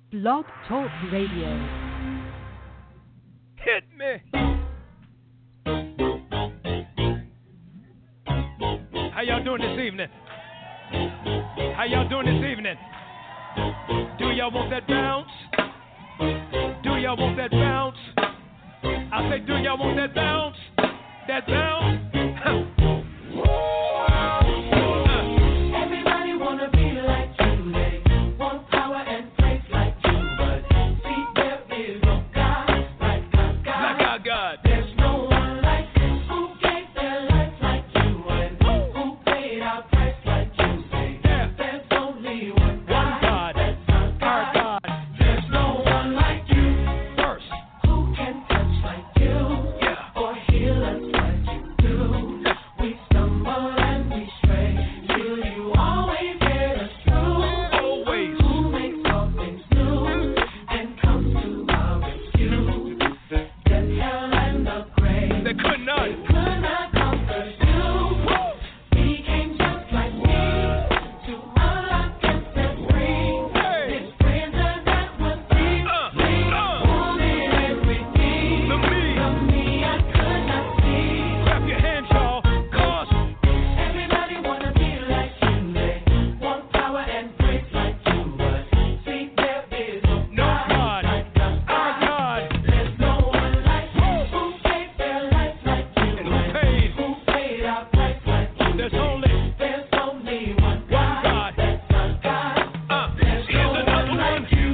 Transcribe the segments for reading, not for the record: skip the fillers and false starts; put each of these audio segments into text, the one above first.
Blog Talk Radio. Hit me. How y'all doing this evening? How y'all doing this evening? Do y'all want that bounce? Do y'all want that bounce? I say, do y'all want that bounce? That bounce? Everybody wanna be like you, they want power and praise like you, but see there is no God like our God. Like our God. There's no one like you who gave their life like you and who paid our price like you. Say there's only one God. That's our God. There's no one like you. First, who can touch like you or heal us like you do. We stumble and we stray, till you always get us through. always. Who makes all things new and comes to our rescue? Death, hell, and the grave, They could not. could not conquer you. He came just like me to unlock and set free. Hey. His prisoner that was deep, wounded and redeemed. The me. The me I could not see. Clap your hands, y'all. Cause Everybody wanna be like you, they want power and praise like you, but see there is no no God. like Our God. There's no one like you who gave their life like you And who paid? who paid our price like you. There's only There's only one God. God. That's our God. There's Here's no another one one. like you.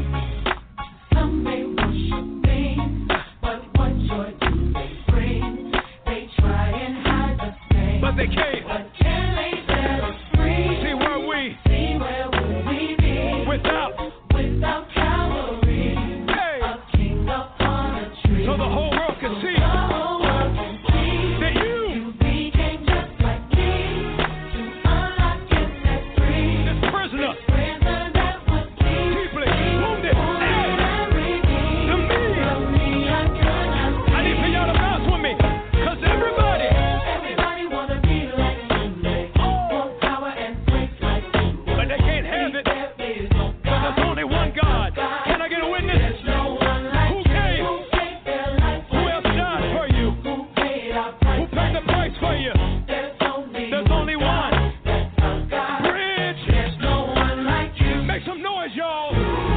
Some may worship things, but what joy do they bring? They try and hide the stain, But they can't. but can they set us free? See where we See where would we be without. without Calvary? Hey. A king upon a tree. So the whole world can see The whole world can see that you, you became just like me to unlock and set free. this prisoner, Prisoner that was deep, deeply wounded. Hey. and redeemed. The me. The me I could not see. I need for y'all to bounce with me. Cause everybody. Everybody wanna be like you, they want power and praise like you, But they can't have it. there is no Cause God. there's only one God. Can I get a witness? There's no one like Who you came? who gave their life Who like else died for you? who paid our Who price paid the price for you? There's There's only one. That's our God. Bridge. There's no one like you. Make some noise, y'all.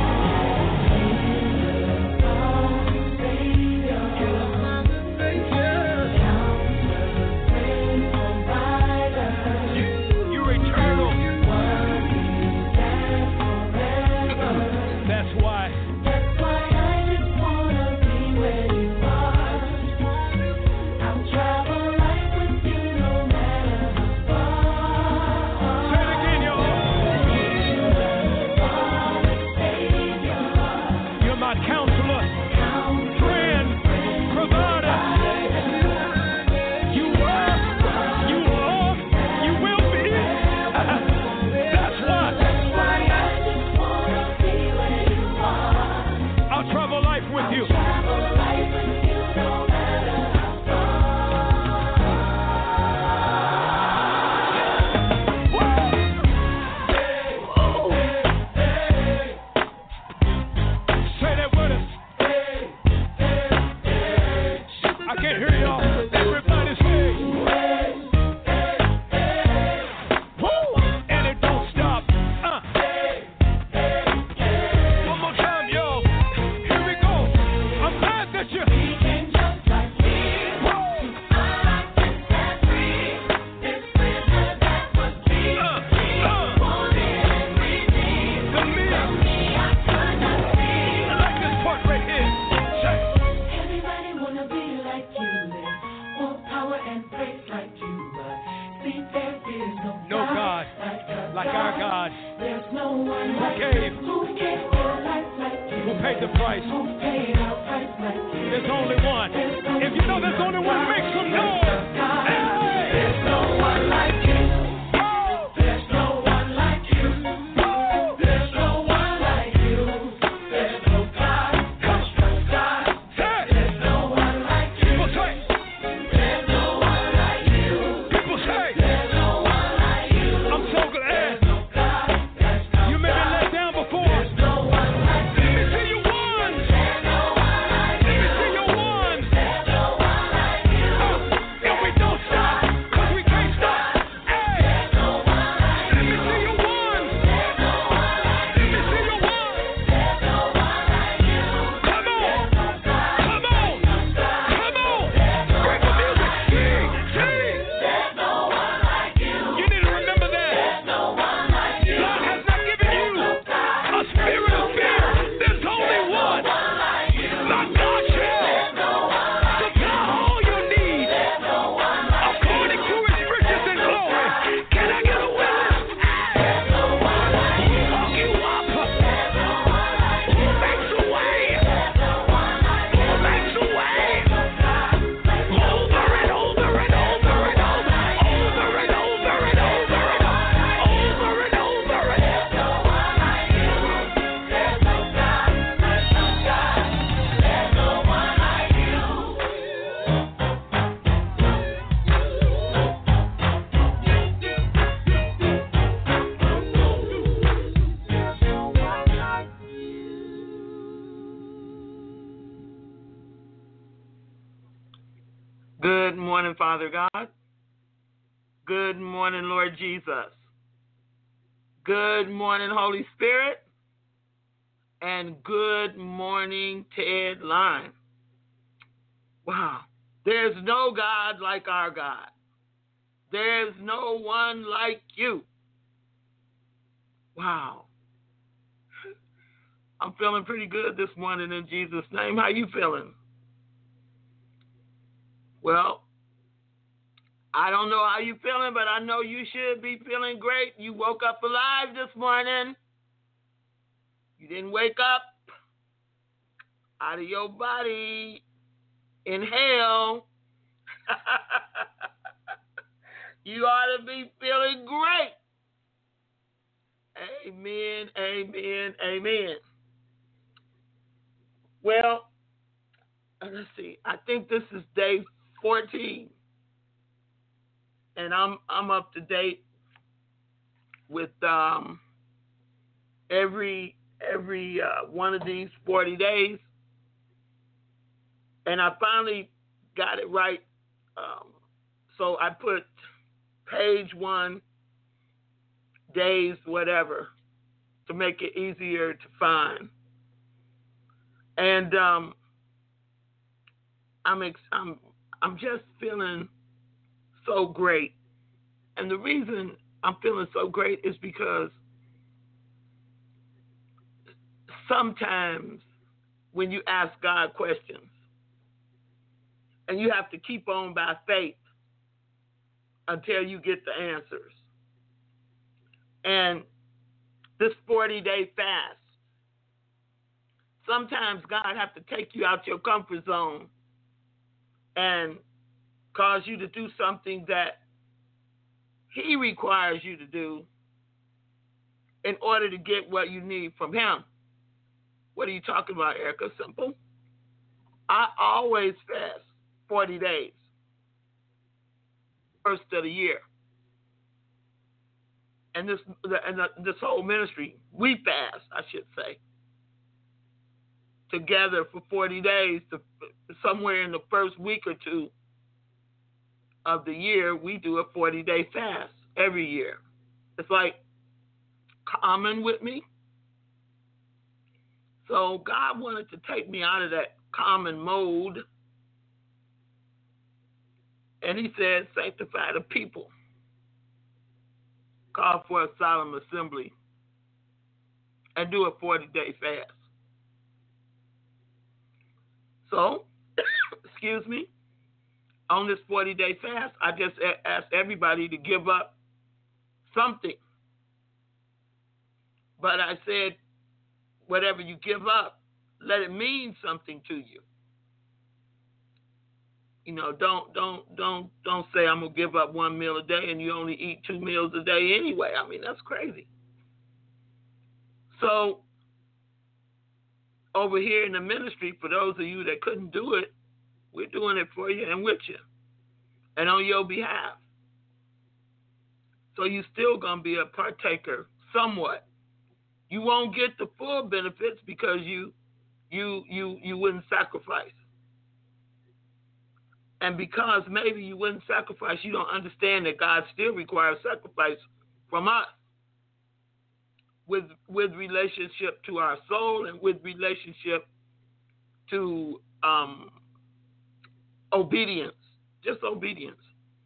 You're eternal. That's why. That's why I just wanna be where you are. I'll travel right with you no matter how far. Say it again, y'all. You're my counselor, friend, provider. You were, you are, you will be. That's why I just wanna be where you are. I'll travel life with you. Travel right with you no matter how Say that with us. I can't hear y'all. Everybody say. Woo! And it don't stop. One more time, y'all. Here we go. I'm glad that you. We can just like me. Unlock and set free. This prisoner that was deep, wounded and redeemed. The me. I could not see. I like this part right here. Say. Everybody wanna be like you, they want power and praise like you, but see there is No God like our God. There's no one Who like gave? you who gave their life like you, Who paid the price? who paid our price like you. There's only one. If you know there's only one, make some noise. Hey. There's no one like you. There's no one like you. There's no one like you. There's no God. There's no God. Hey. There's no one like you. People say. There's no one like you. People say. There's no one like you. I'm so glad. There's no God. There's no You may be God. let down before. There's no one like you. Good morning, Father God. Good morning, Lord Jesus. Good morning, Holy Spirit. And good morning, Ted Line. Wow. There's no God like our God. There's no one like you. Wow. I'm feeling pretty good this morning in Jesus' name. How you feeling? Well, I don't know how you feeling, but I know you should be feeling great. You woke up alive this morning. You didn't wake up out of your body in hell. You ought to be feeling great. Amen, amen, amen. Well, let's see. I think this is day 14, and I'm up to date with every one of these 40 days, and I finally got it right. So I put page 1, days, whatever, to make it easier to find. And I'm just feeling so great. And the reason I'm feeling so great is because sometimes when you ask God questions, and you have to keep on by faith until you get the answers. And this 40-day fast, sometimes God have to take you out your comfort zone and cause you to do something that He requires you to do in order to get what you need from Him. What are you talking about, Erica? Simple. I always fast 40 days, first of the year. And this whole ministry, we fast, I should say, together for 40 days. Somewhere in the first week or two of the year, we do a 40-day fast every year. It's like common with me. So God wanted to take me out of that common mode. And He said, sanctify the people. Call for a solemn assembly and do a 40-day fast. So, excuse me, on this 40-day fast, I just asked everybody to give up something. But I said, whatever you give up, let it mean something to you. You know, don't say I'm gonna give up 1 meal a day and you only eat 2 meals a day anyway. I mean, that's crazy. So over here in the ministry, for those of you that couldn't do it, we're doing it for you and with you and on your behalf. So you still gonna be a partaker somewhat. You won't get the full benefits because you wouldn't sacrifice. And because maybe you wouldn't sacrifice, you don't understand that God still requires sacrifice from us with relationship to our soul and with relationship to obedience, just obedience.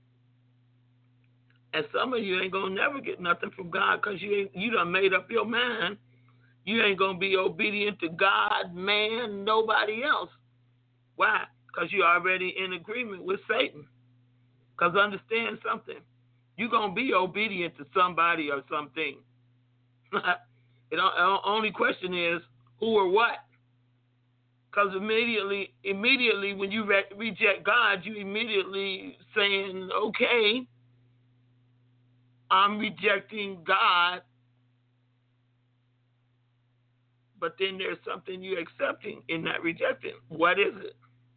And some of you ain't gonna never get nothing from God because you done made up your mind. You ain't gonna be obedient to God, man, nobody else. Why? Because you're already in agreement with Satan. Because understand something. You're going to be obedient to somebody or something. The only question is who or what. Because immediately when you reject God, you immediately saying, okay, I'm rejecting God. But then there's something you're accepting in that rejecting. What is it?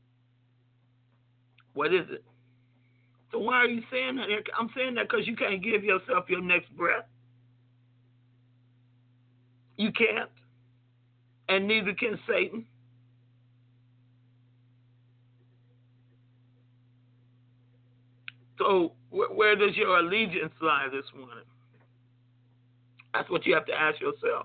What is it? So why are you saying that? I'm saying that because you can't give yourself your next breath. You can't. And neither can Satan. So where does your allegiance lie this morning? That's what you have to ask yourself.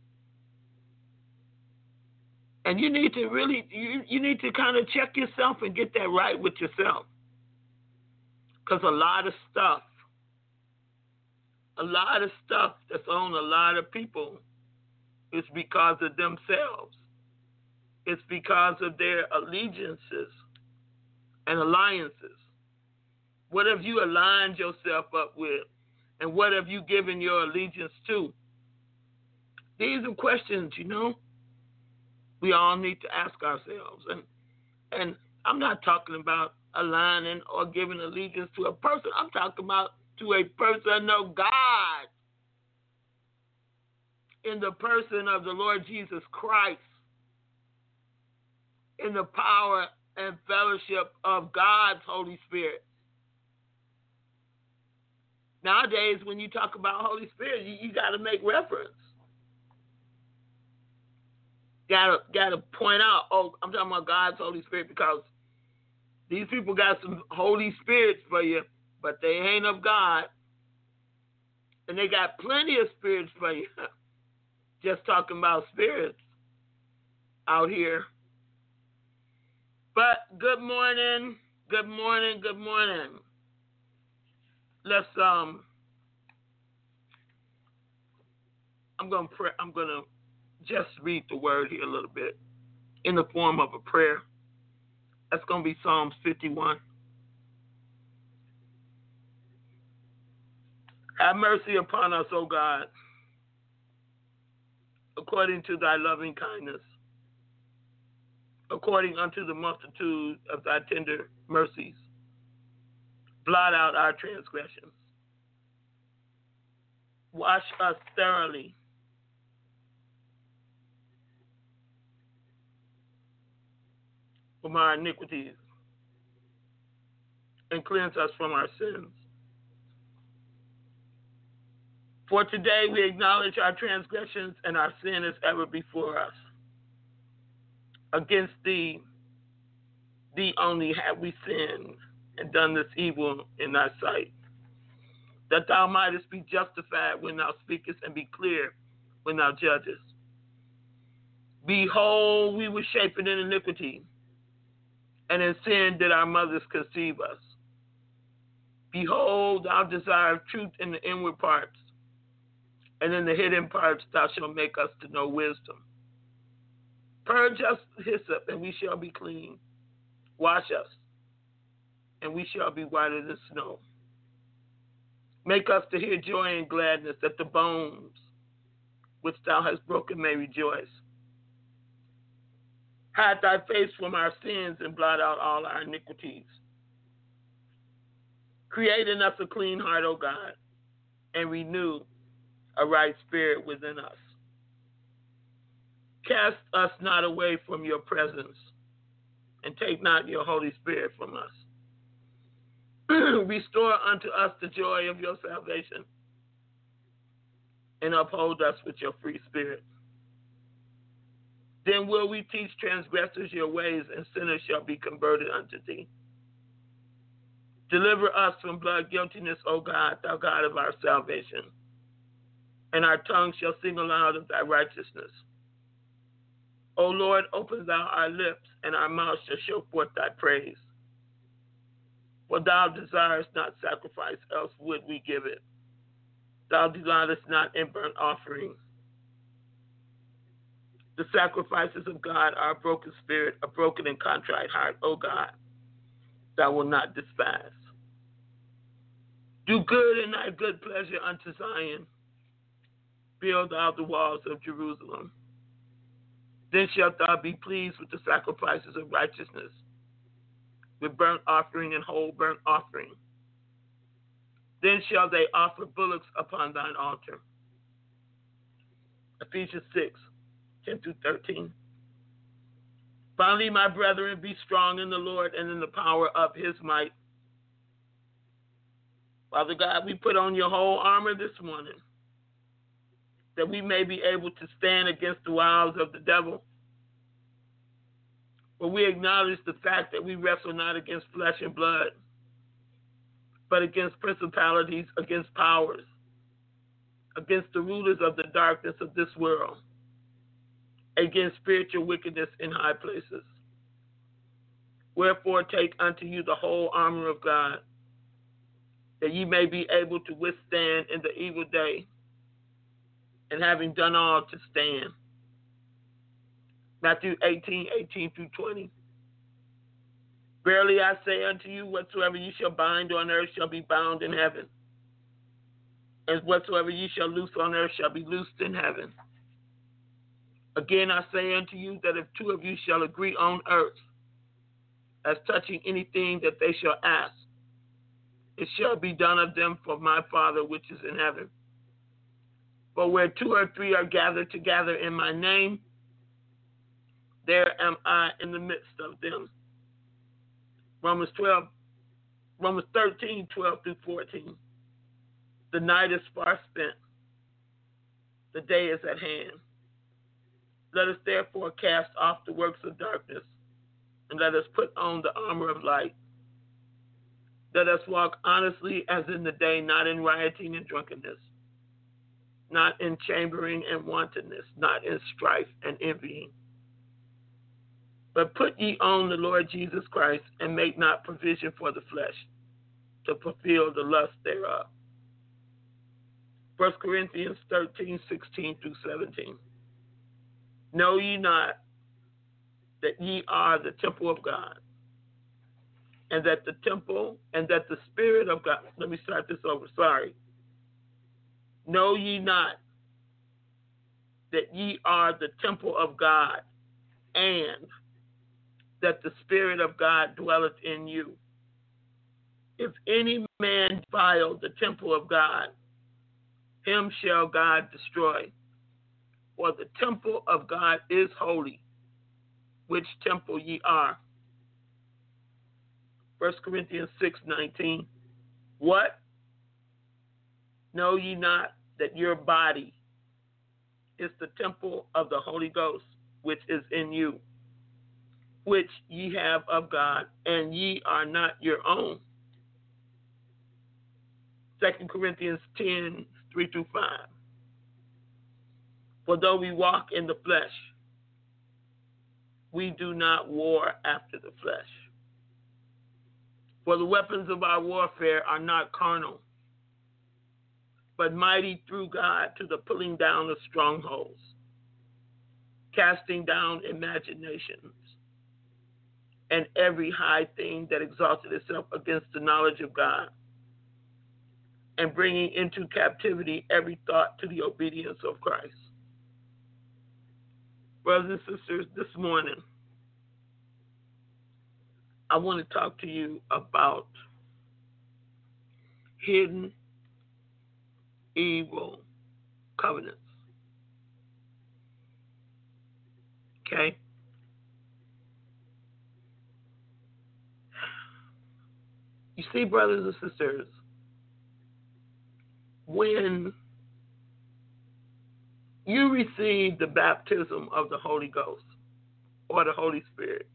And you need to really, you need to kind of check yourself and get that right with yourself. Because a lot of stuff that's on a lot of people is because of themselves. It's because of their allegiances and alliances. What have you aligned yourself up with? And what have you given your allegiance to? These are questions, we all need to ask ourselves. And I'm not talking about aligning or giving allegiance to a person. I'm talking about to a person of God in the person of the Lord Jesus Christ, in the power and fellowship of God's Holy Spirit. Nowadays, when you talk about Holy Spirit, you got to make reference. Got to point out, I'm talking about God's Holy Spirit because these people got some Holy Spirits for you, but they ain't of God. And they got plenty of spirits for you. Just talking about spirits out here. But good morning. Let's I'm gonna pray. I'm gonna just read the word here a little bit in the form of a prayer. That's gonna be Psalms 51. Have mercy upon us, O God, according to thy loving kindness, according unto the multitude of thy tender mercies. Blot out our transgressions. Wash us thoroughly from our iniquities and cleanse us from our sins. For today we acknowledge our transgressions, and our sin is ever before us. Against thee only have we sinned and done this evil in thy sight, that thou mightest be justified when thou speakest and be clear when thou judgest. Behold, we were shapen in iniquity, and in sin did our mothers conceive us. Behold, thou desirest truth in the inward parts, and in the hidden parts thou shalt make us to know wisdom. Purge us with hyssop, and we shall be clean. Wash us, and we shall be whiter than snow. Make us to hear joy and gladness, that the bones which thou hast broken may rejoice. Hide thy face from our sins and blot out all our iniquities. Create in us a clean heart, O God, and renew a right spirit within us. Cast us not away from your presence, and take not your Holy Spirit from us. Restore unto us the joy of your salvation, and uphold us with your free spirit. Then will we teach transgressors your ways, and sinners shall be converted unto thee. Deliver us from blood guiltiness, O God, thou God of our salvation, and our tongue shall sing aloud of thy righteousness. O Lord, open thou our lips, and our mouth shall show forth thy praise. For thou desirest not sacrifice, else would we give it. Thou delightest not in burnt offering. The sacrifices of God are a broken spirit, a broken and contrite heart, O God, thou wilt not despise. Do good in thy good pleasure unto Zion. Build out the walls of Jerusalem. Then shalt thou be pleased with the sacrifices of righteousness, with burnt offering and whole burnt offering. Then shall they offer bullocks upon thine altar. Ephesians 6:10-13. Finally, my brethren, be strong in the Lord and in the power of his might. Father God, we put on your whole armor this morning, that we may be able to stand against the wiles of the devil. For we acknowledge the fact that we wrestle not against flesh and blood, but against principalities, against powers, against the rulers of the darkness of this world, against spiritual wickedness in high places. Wherefore take unto you the whole armor of God, that ye may be able to withstand in the evil day, and having done all to stand. Matthew 18:18 through 20. Verily I say unto you, whatsoever ye shall bind on earth shall be bound in heaven, and whatsoever ye shall loose on earth shall be loosed in heaven. Again I say unto you, that if two of you shall agree on earth as touching anything that they shall ask, it shall be done of them for my Father which is in heaven. For where two or three are gathered together in my name, there am I in the midst of them. Romans 13:12 through 14. The night is far spent. The day is at hand. Let us therefore cast off the works of darkness, and let us put on the armor of light. Let us walk honestly as in the day, not in rioting and drunkenness, not in chambering and wantonness, not in strife and envying. But put ye on the Lord Jesus Christ, and make not provision for the flesh to fulfill the lust thereof. 1 Corinthians 13:16 through 17. Know ye not that ye are the temple of God, and that the Spirit of God, let me start this over, sorry. Know ye not that ye are the temple of God, and that the Spirit of God dwelleth in you? If any man defile the temple of God, him shall God destroy. For the temple of God is holy, which temple ye are. 1 Corinthians 6:19. What? Know ye not that your body is the temple of the Holy Ghost, which is in you, which ye have of God, and ye are not your own? 2 Corinthians 10:3 through 5. For though we walk in the flesh, we do not war after the flesh. For the weapons of our warfare are not carnal, but mighty through God to the pulling down of strongholds, casting down imaginations, and every high thing that exalted itself against the knowledge of God, and bringing into captivity every thought to the obedience of Christ. Brothers and sisters, this morning, I want to talk to you about hidden evil covenants. Okay? You see, brothers and sisters, when you receive the baptism of the Holy Ghost or the Holy Spirit,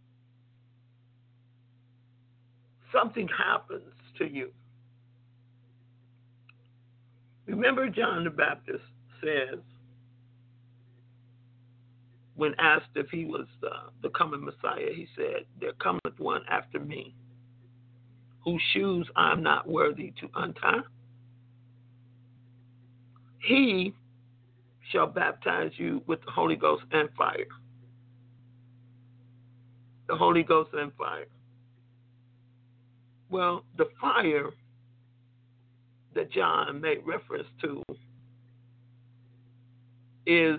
something happens to you. Remember, John the Baptist says, when asked if he was the coming Messiah, he said, there cometh one after me, whose shoes I am not worthy to untie. He shall baptize you with the Holy Ghost and fire. The Holy Ghost and fire. Well, the fire that John made reference to is,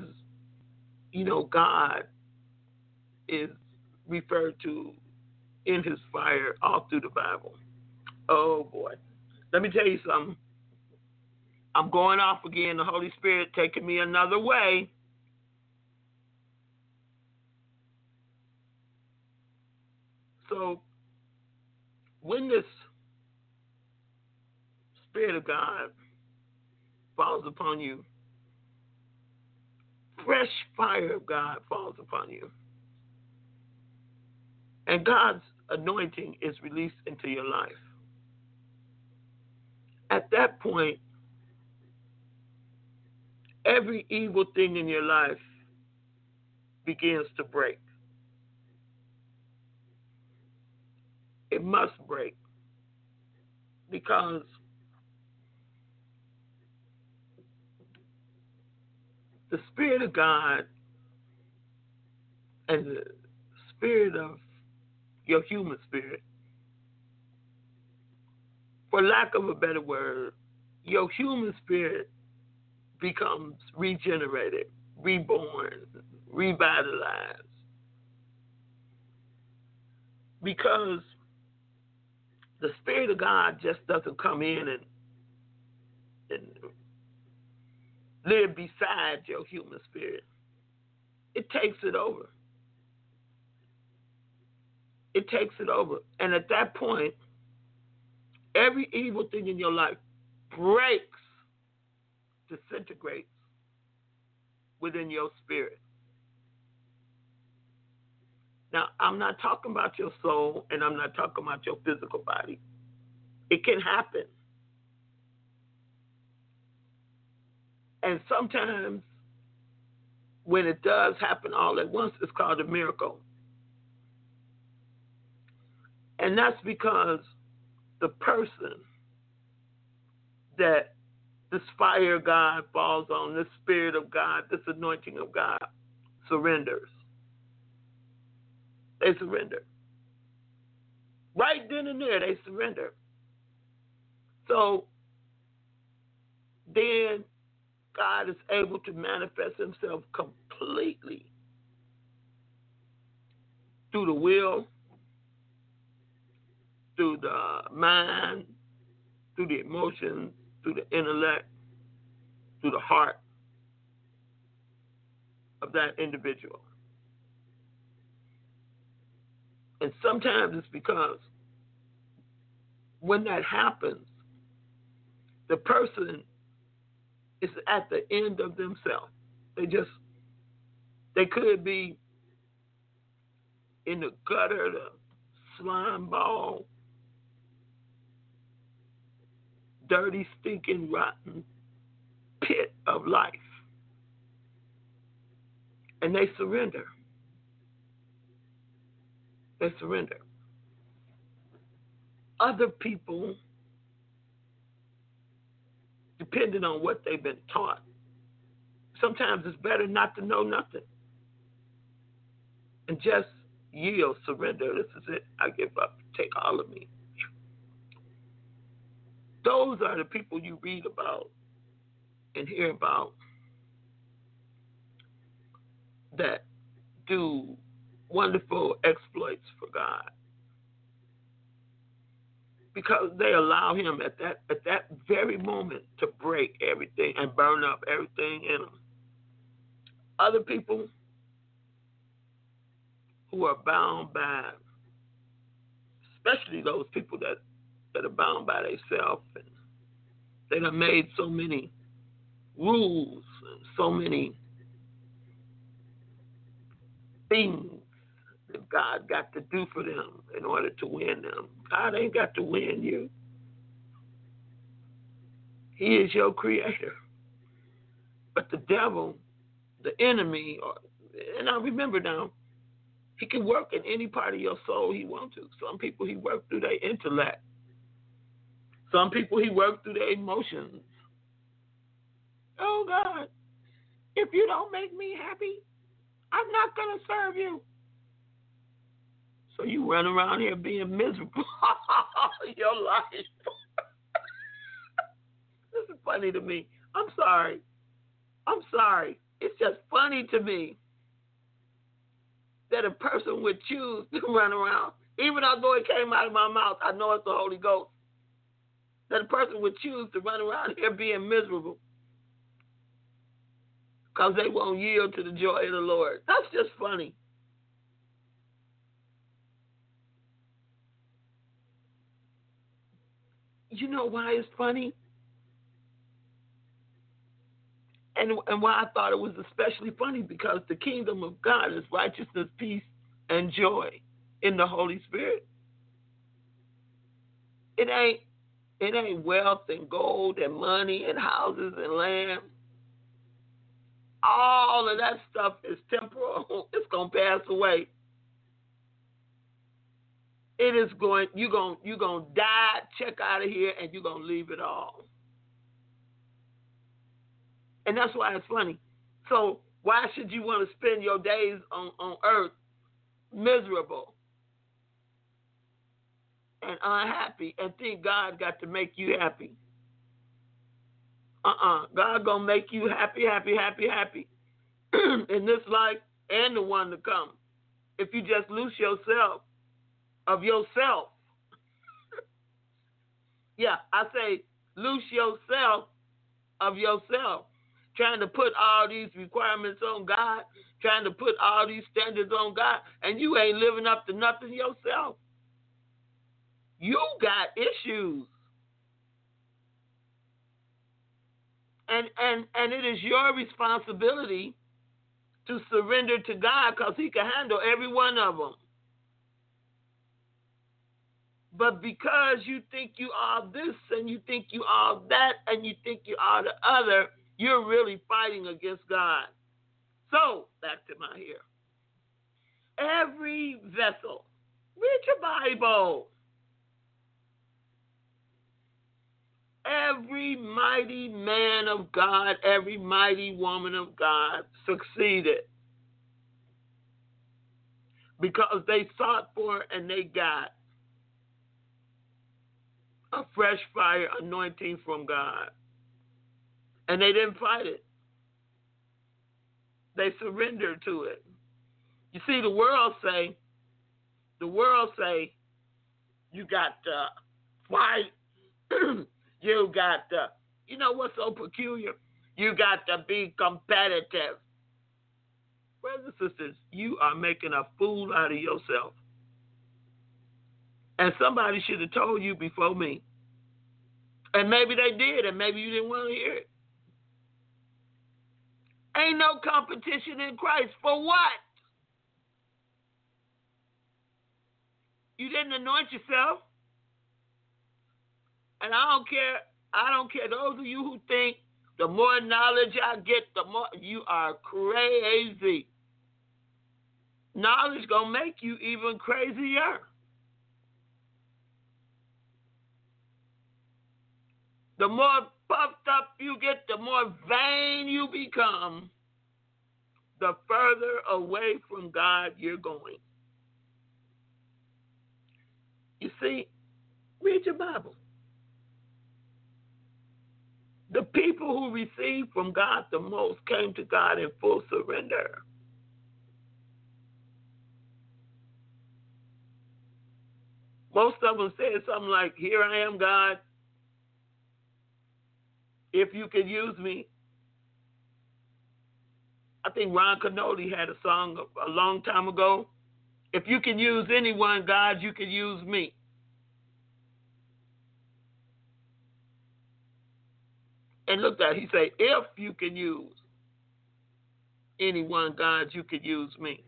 God is referred to in his fire all through the Bible. Oh, boy. Let me tell you something. I'm going off again. The Holy Spirit taking me another way. So, when this Spirit of God falls upon you, fresh fire of God falls upon you, and God's anointing is released into your life. at that point, every evil thing in your life begins to break. It must break because the Spirit of God and the spirit of your human spirit, for lack of a better word, your human spirit becomes regenerated, reborn, revitalized. Because the Spirit of God just doesn't come in and live beside your human spirit. It takes it over. It takes it over. And at that point, every evil thing in your life breaks, disintegrates within your spirit. Now, I'm not talking about your soul, and I'm not talking about your physical body. It can happen. And sometimes when it does happen all at once, it's called a miracle. And that's because the person that this fire of God falls on, this Spirit of God, this anointing of God, surrenders. They surrender. Right then and there, they surrender. So then God is able to manifest himself completely through the will, through the mind, through the emotions, through the intellect, through the heart of that individual. And sometimes it's because when that happens, the person is at the end of themselves. They could be in the gutter, the slime ball, dirty, stinking, rotten pit of life. And they surrender. They surrender. Other people, depending on what they've been taught, sometimes it's better not to know nothing and just yield, surrender. This is it. I give up. Take all of me. Those are the people you read about and hear about that do wonderful exploits for God, because they allow him at that very moment to break everything and burn up everything in them. Other people who are bound by, especially those people that are bound by themselves, and they have made so many rules and so many things that God got to do for them in order to win them. God ain't got to win you. He is your creator. But the devil, the enemy, and I remember now, he can work in any part of your soul he wants to. Some people he works through their intellect. Some people he works through their emotions. Oh God, if you don't make me happy, I'm not going to serve you. So you run around here being miserable your life. This is funny to me. I'm sorry. It's just funny to me that a person would choose to run around, even although it came out of my mouth, I know it's the Holy Ghost, that a person would choose to run around here being miserable because they won't yield to the joy of the Lord. That's just funny. You know why it's funny? And why I thought it was especially funny, because the kingdom of God is righteousness, peace, and joy in the Holy Spirit. It It ain't wealth and gold and money and houses and land. All of that stuff is temporal. It's going to pass away. It is going, you're going to die, check out of here, and you're going to leave it all. And that's why it's funny. So why should you want to spend your days on earth miserable and unhappy and think God got to make you happy? God going to make you happy, happy, happy, happy in this life and the one to come. If you just loose yourself of yourself. Yeah, I say loose yourself of yourself. Trying to put all these requirements on God, trying to put all these standards on God, and you ain't living up to nothing yourself. You got issues. And it is your responsibility to surrender to God because he can handle every one of them. But because you think you are this and you think you are that and you think you are the other, you're really fighting against God. So, back to my here. Every vessel, read your Bible. Every mighty man of God, every mighty woman of God succeeded because they sought for and they got a fresh fire anointing from God. And they didn't fight it. They surrendered to it. You see, the world say, you got to fight. You got to, you know what's so peculiar? You got to be competitive. Brothers and sisters, you are making a fool out of yourself. And somebody should have told you before me. And maybe they did, and maybe you didn't want to hear it. Ain't no competition in Christ. For what? You didn't anoint yourself. And I don't care those of you who think the more knowledge I get, the more, you are crazy. Knowledge gonna make you even crazier. The more puffed up you get, the more vain you become, the further away from God you're going. You see, read your Bible. The people who received from God the most came to God in full surrender. Most of them said something like, "Here I am, God. If you could use me." I think Ron Canoli had a song a long time ago. If you can use anyone, God, you can use me. And look at it, he said, if you can use anyone, God, you could use me.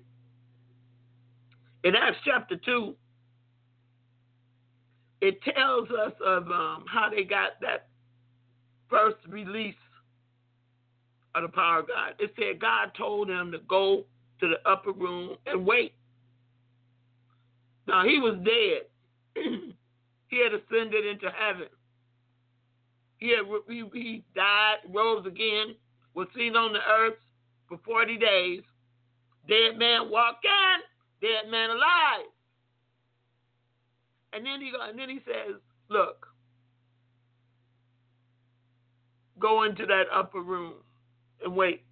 In Acts chapter 2, it tells us of how they got that first release of the power of God. It said God told them to go to the upper room and wait. Now, he was dead. He had ascended into heaven. He died, rose again, was seen on the earth for 40 days. Dead man walked in, dead man alive. And then he says, look, go into that upper room and wait.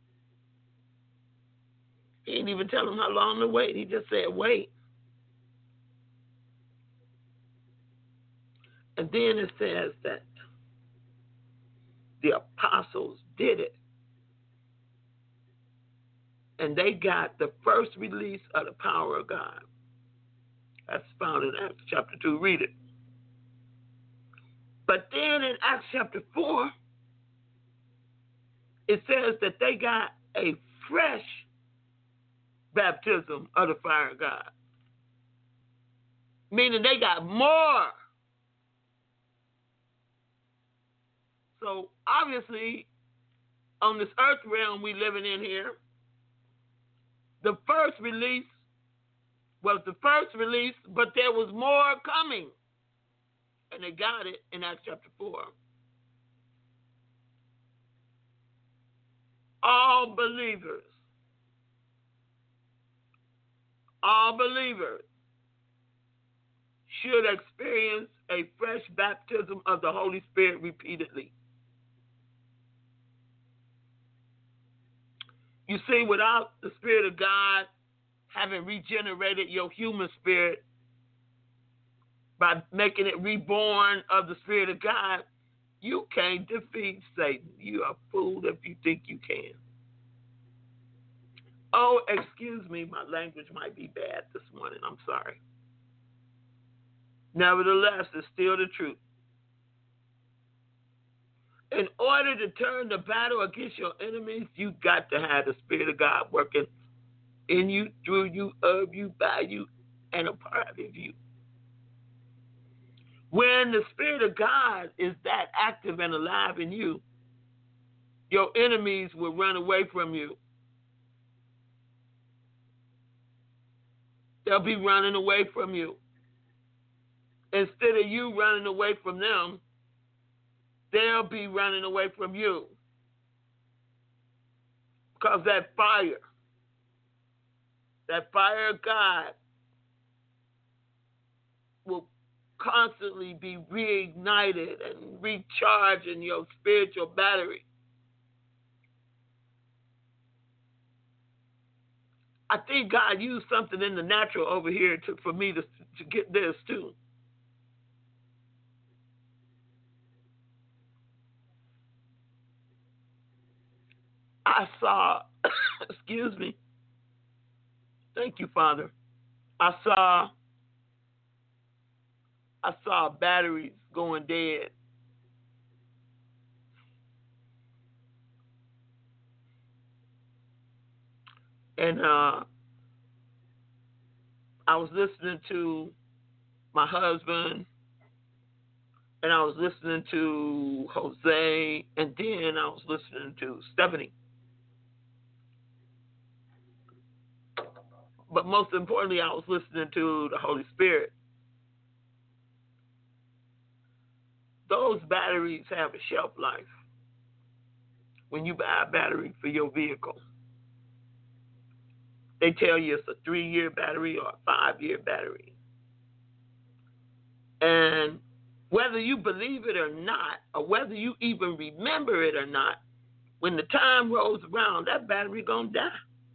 He didn't even tell him how long to wait. He just said, wait. And then it says that the apostles did it. And they got the first release of the power of God. That's found in Acts chapter 2. Read it. But then in Acts chapter 4, it says that they got a fresh baptism of the fire of God. Meaning they got more So obviously, on this earth realm we living in here, the first release was the first release, but there was more coming. And they got it in Acts chapter 4. All believers should experience a fresh baptism of the Holy Spirit repeatedly. You see, without the Spirit of God having regenerated your human spirit by making it reborn of the Spirit of God, you can't defeat Satan. You are fooled if you think you can. Oh, excuse me, my language might be bad this morning. I'm sorry. Nevertheless, it's still the truth. In order to turn the battle against your enemies, you got to have the Spirit of God working in you, through you, of you, by you, and a part of you. When the Spirit of God is that active and alive in you, your enemies will run away from you. They'll be running away from you. Instead of you running away from them, they'll be running away from you. Because that fire of God will constantly be reignited and recharging your spiritual battery. I think God used something in the natural over here for me to get this too. I saw, excuse me. Thank you, Father. I saw batteries going dead. And I was listening to my husband, and I was listening to Jose, and then I was listening to Stephanie. But most importantly, I was listening to the Holy Spirit. Those batteries have a shelf life when you buy a battery for your vehicle. They tell you it's a 3-year battery or a 5-year battery. And whether you believe it or not, or whether you even remember it or not, when the time rolls around, that battery gonna die.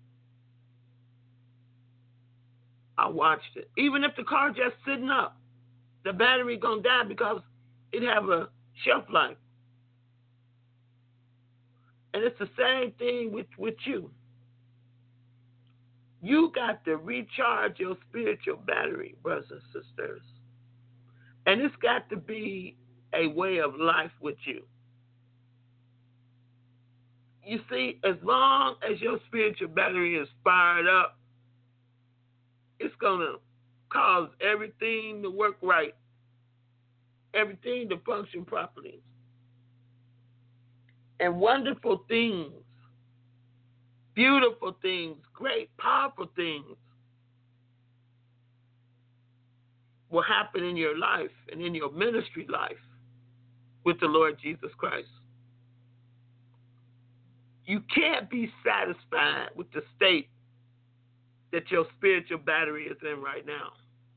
I watched it. Even if the car just sitting up, the battery gonna die because it have a shelf life. And it's the same thing with you. You got to recharge your spiritual battery, brothers and sisters. And it's got to be a way of life with you. You see, as long as your spiritual battery is fired up, it's going to cause everything to work right, everything to function properly. And wonderful things, beautiful things, great, powerful things will happen in your life and in your ministry life with the Lord Jesus Christ. You can't be satisfied with the state that your spiritual battery is in right now.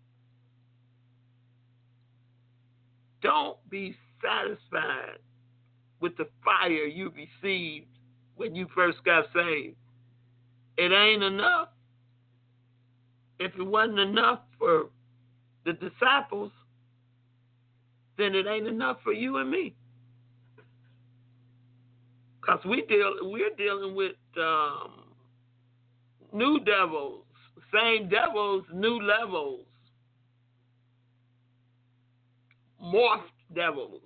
Don't be satisfied with the fire you received when you first got saved. It ain't enough. If it wasn't enough for the disciples, then it ain't enough for you and me. Because we're dealing with new devils, same devils, new levels, morphed devils,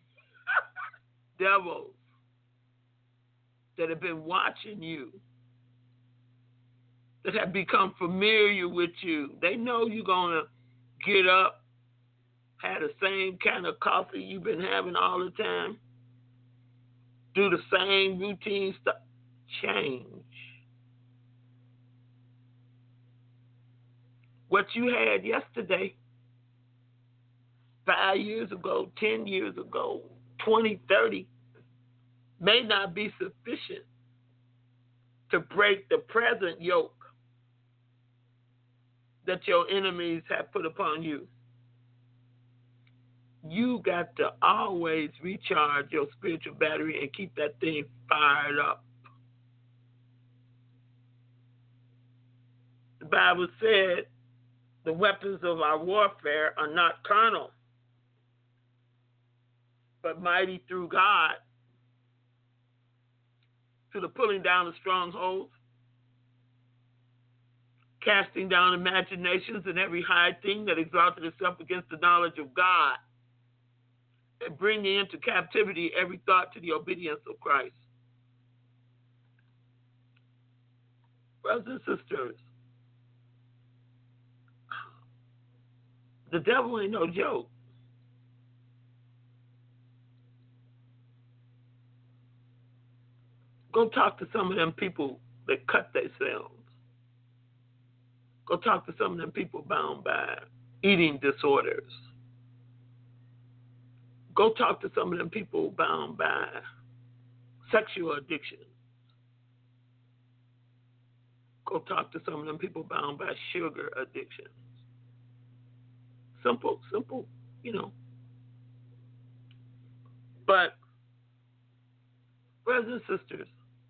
devils that have been watching you, that have become familiar with you. They know you're going to get up, have the same kind of coffee you've been having all the time. Do the same routine stuff. Change. What you had yesterday, 5 years ago, 10 years ago, 20, 30, may not be sufficient to break the present yoke that your enemies have put upon you. You got to always recharge your spiritual battery and keep that thing fired up. The Bible said the weapons of our warfare are not carnal, but mighty through God to the pulling down of strongholds, casting down imaginations and every high thing that exalted itself against the knowledge of God, and bringing into captivity every thought to the obedience of Christ. Brothers and sisters, the devil ain't no joke. Go talk to some of them people that cut themselves. Go talk to some of them people bound by eating disorders. Go talk to some of them people bound by sexual addiction. Go talk to some of them people bound by sugar addiction. Simple, But, brothers and sisters,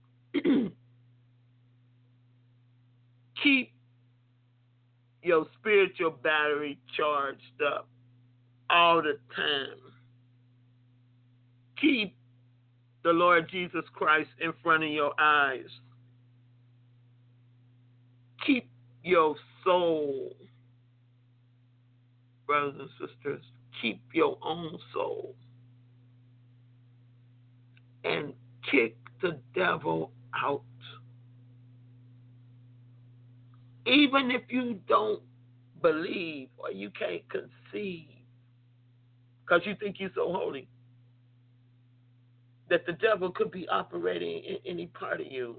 keep your spiritual battery charged up all the time. Keep the Lord Jesus Christ in front of your eyes. Keep your soul, brothers and sisters, keep your own soul. And kick the devil out. Even if you don't believe or you can't conceive, because you think you're so holy, that the devil could be operating in any part of you.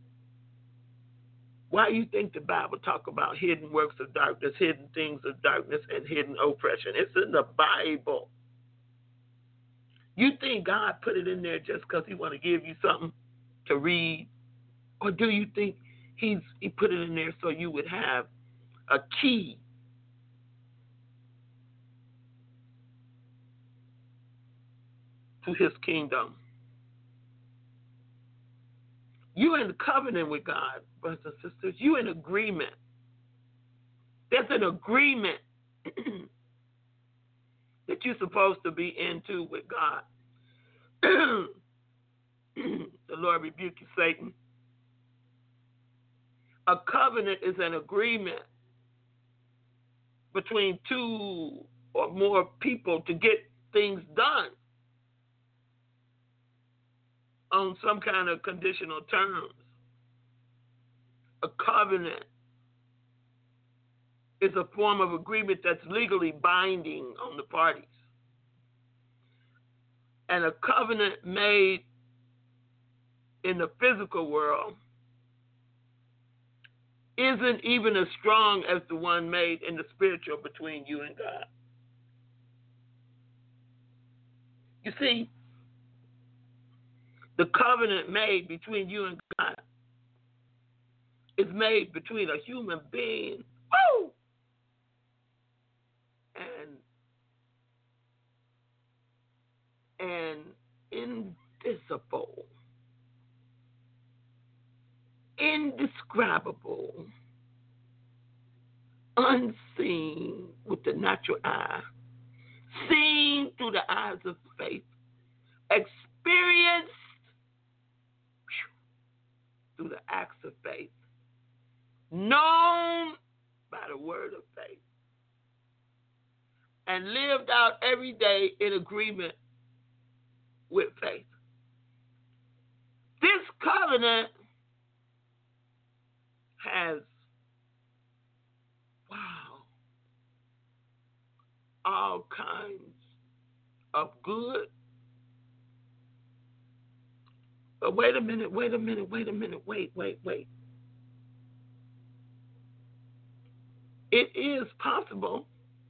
Why do you think the Bible talk about hidden works of darkness, hidden things of darkness, and hidden oppression? It's in the Bible. You think God put it in there just because he want to give you something to read? Or do you think he put it in there so you would have a key to his kingdom? You're in covenant with God, brothers and sisters. You're in agreement. There's an agreement that you're supposed to be into with God. The Lord rebuke you, Satan. A covenant is an agreement between two or more people to get things done on some kind of conditional terms. A covenant is a form of agreement that's legally binding on the parties. And a covenant made in the physical world isn't even as strong as the one made in the spiritual between you and God. You see, the covenant made between you and God is made between a human being and invisible, indescribable, unseen with the natural eye, seen through the eyes of faith, experienced through the acts of faith, known by the word of faith, and lived out every day in agreement with faith. This covenant has, all kinds of good But wait a minute. Wait. It is possible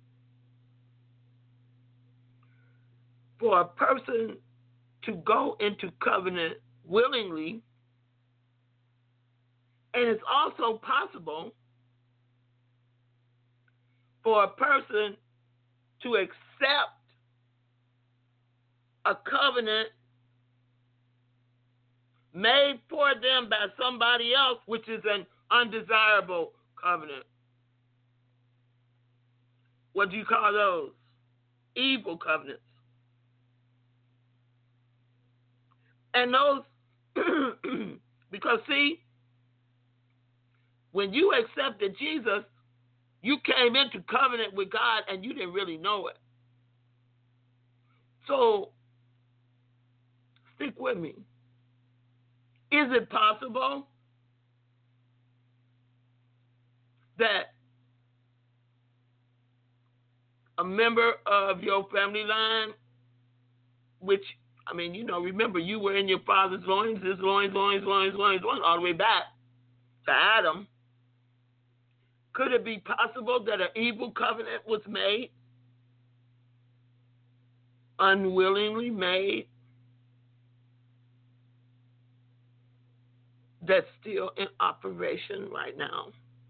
for a person to go into covenant willingly, and it's also possible for a person to accept a covenant made for them by somebody else, which is an undesirable covenant. What do you call those? Evil covenants. And those, because see, when you accepted Jesus, you came into covenant with God and you didn't really know it. So, stick with me. Is it possible that a member of your family line, which, I mean, remember you were in your father's loins, his loins, all the way back to Adam. Could it be possible that an evil covenant was made? Unwillingly made? That's still in operation right now?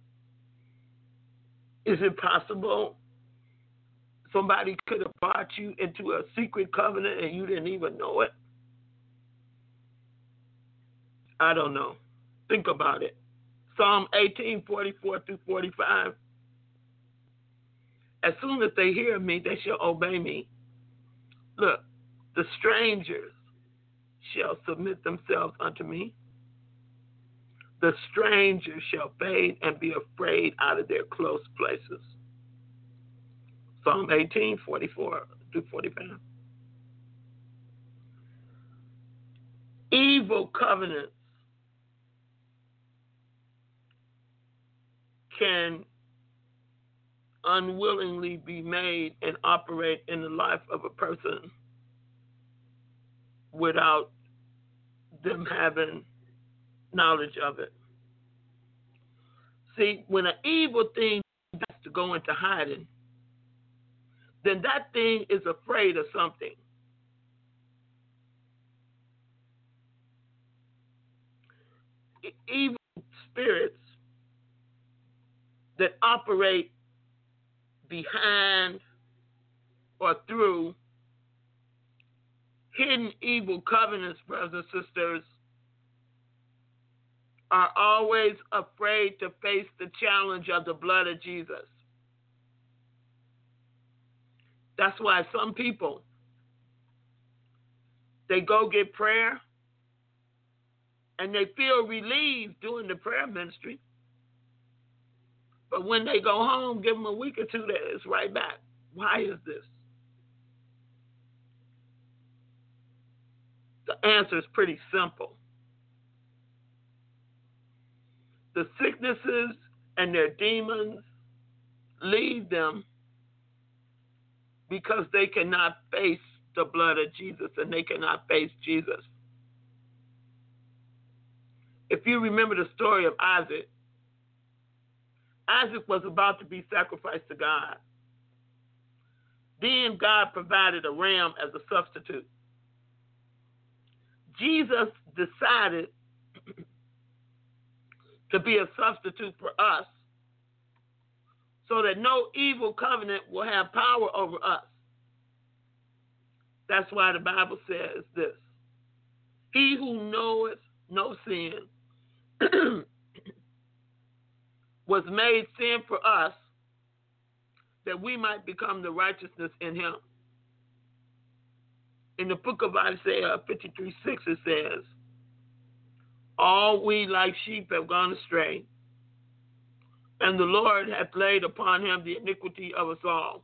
Is it possible somebody could have brought you into a secret covenant and you didn't even know it? I don't know. Think about it. Psalm 18:44-45. As soon as they hear me, they shall obey me. Look, the strangers shall submit themselves unto me. The strangers shall fade and be afraid out of their close places. Psalm 18:44-45. Evil covenants can unwillingly be made and operate in the life of a person without them having knowledge of it. See, when an evil thing has to go into hiding, then that thing is afraid of something. Evil spirits that operate behind or through hidden evil covenants, brothers and sisters, are always afraid to face the challenge of the blood of Jesus. That's why some people, they go get prayer and they feel relieved doing the prayer ministry. But when they go home, give them a week or two, it's right back. Why is this? The answer is pretty simple. The sicknesses and their demons leave them because they cannot face the blood of Jesus and they cannot face Jesus. If you remember the story of Isaac, Isaac was about to be sacrificed to God. Then God provided a ram as a substitute. Jesus decided to be a substitute for us so that no evil covenant will have power over us. That's why the Bible says this: he who knoweth no sin was made sin for us, that we might become the righteousness in him. In the book of Isaiah 53:6, it says, all we like sheep have gone astray, and the Lord hath laid upon him the iniquity of us all.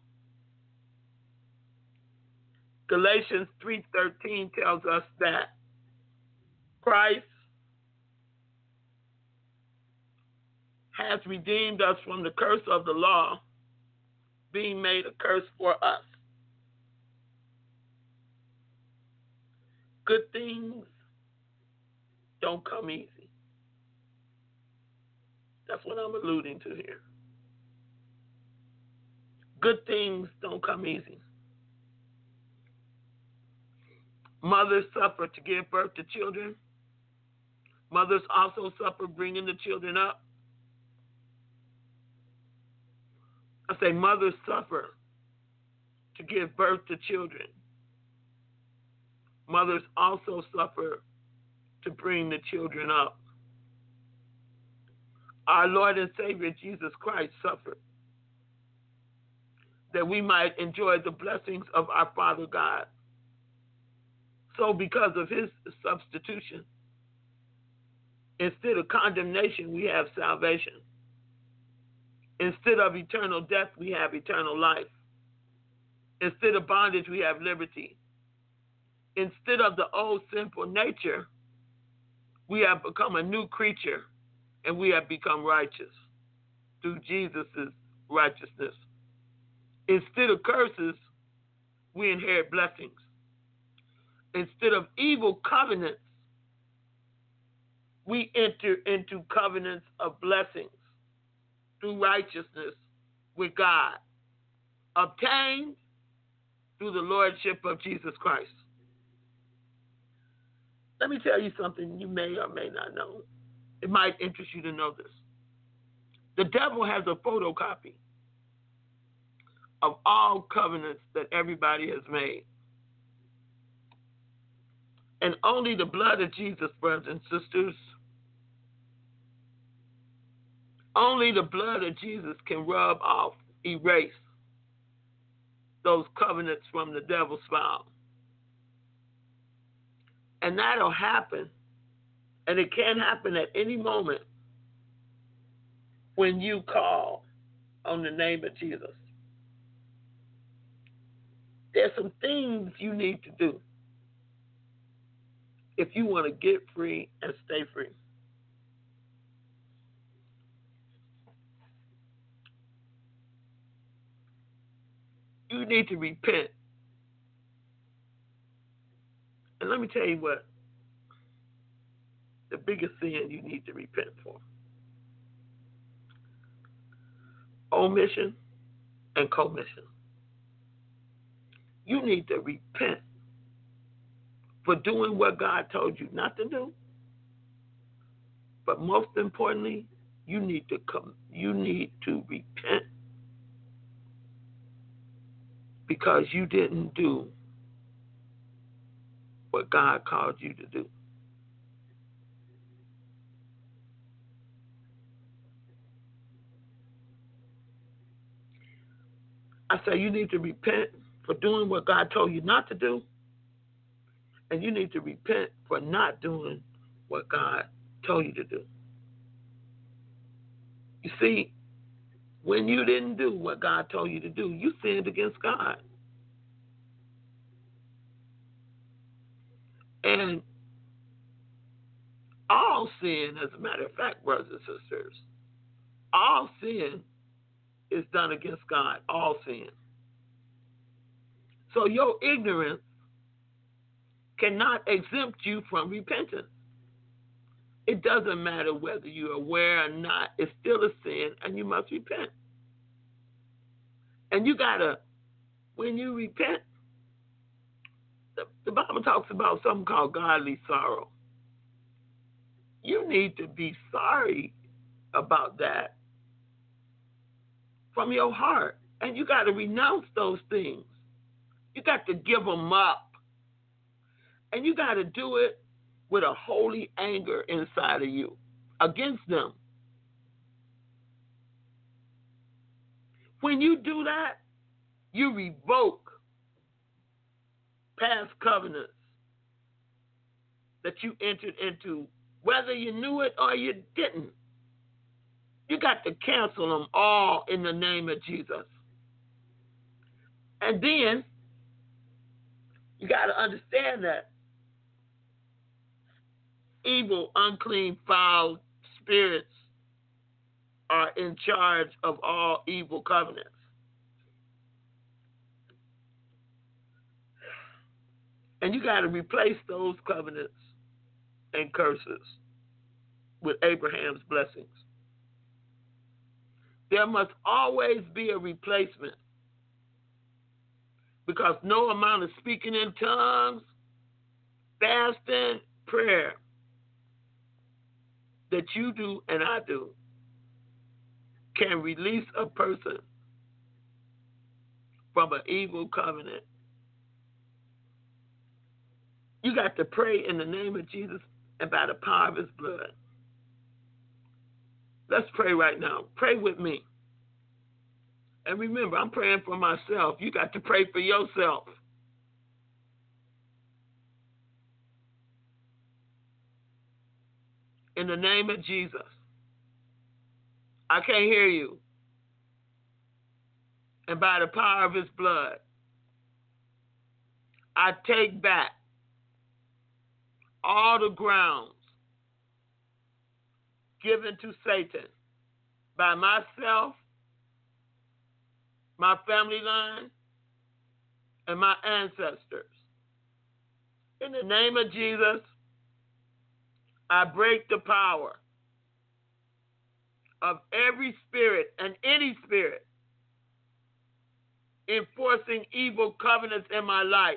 Galatians 3:13 tells us that Christ has redeemed us from the curse of the law, being made a curse for us. Good things don't come easy. That's what I'm alluding to here. Good things don't come easy. Mothers suffer to give birth to children. Mothers also suffer bringing the children up. I say mothers suffer to give birth to children. Mothers also suffer to bring the children up. Our Lord and Savior Jesus Christ suffered that we might enjoy the blessings of our Father God. So because of his substitution, instead of condemnation, we have salvation. Instead of eternal death, we have eternal life. Instead of bondage, we have liberty. Instead of the old sinful nature, we have become a new creature, and we have become righteous through Jesus' righteousness. Instead of curses, we inherit blessings. Instead of evil covenants, we enter into covenants of blessings through righteousness with God, obtained through the Lordship of Jesus Christ. Let me tell you something you may or may not know. It might interest you to know this. The devil has a photocopy of all covenants that everybody has made. And only the blood of Jesus, brothers and sisters, only the blood of Jesus can rub off, erase those covenants from the devil's file. And that'll happen, and it can happen at any moment when you call on the name of Jesus. There's some things you need to do if you want to get free and stay free. You need to repent. And let me tell you what the biggest sin you need to repent for. Omission and commission. You need to repent for doing what God told you not to do. But most importantly, you need to repent because you didn't do what God called you to do. I say you need to repent for doing what God told you not to do, and you need to repent for not doing what God told you to do. You see, when you didn't do what God told you to do, you sinned against God. And all sin, as a matter of fact, brothers and sisters, all sin is done against God, all sin. So your ignorance cannot exempt you from repentance. It doesn't matter whether you're aware or not, it's still a sin and you must repent. And you gotta, when you repent, the Bible talks about something called godly sorrow. You need to be sorry about that from your heart. And you got to renounce those things. You got to give them up. And you got to do it with a holy anger inside of you against them. When you do that, you revoke past covenants that you entered into, whether you knew it or you didn't. You got to cancel them all in the name of Jesus. And then you got to understand that evil, unclean, foul spirits are in charge of all evil covenants. And you got to replace those covenants and curses with Abraham's blessings. There must always be a replacement, because no amount of speaking in tongues, fasting, prayer that you do and I do can release a person from an evil covenant. You got to pray in the name of Jesus and by the power of his blood. Let's pray right now. Pray with me. And remember, I'm praying for myself. You got to pray for yourself. In the name of Jesus. I can't hear you. And by the power of his blood, I take back all the grounds given to Satan by myself, my family line, and my ancestors. In the name of Jesus, I break the power of every spirit and any spirit enforcing evil covenants in my life.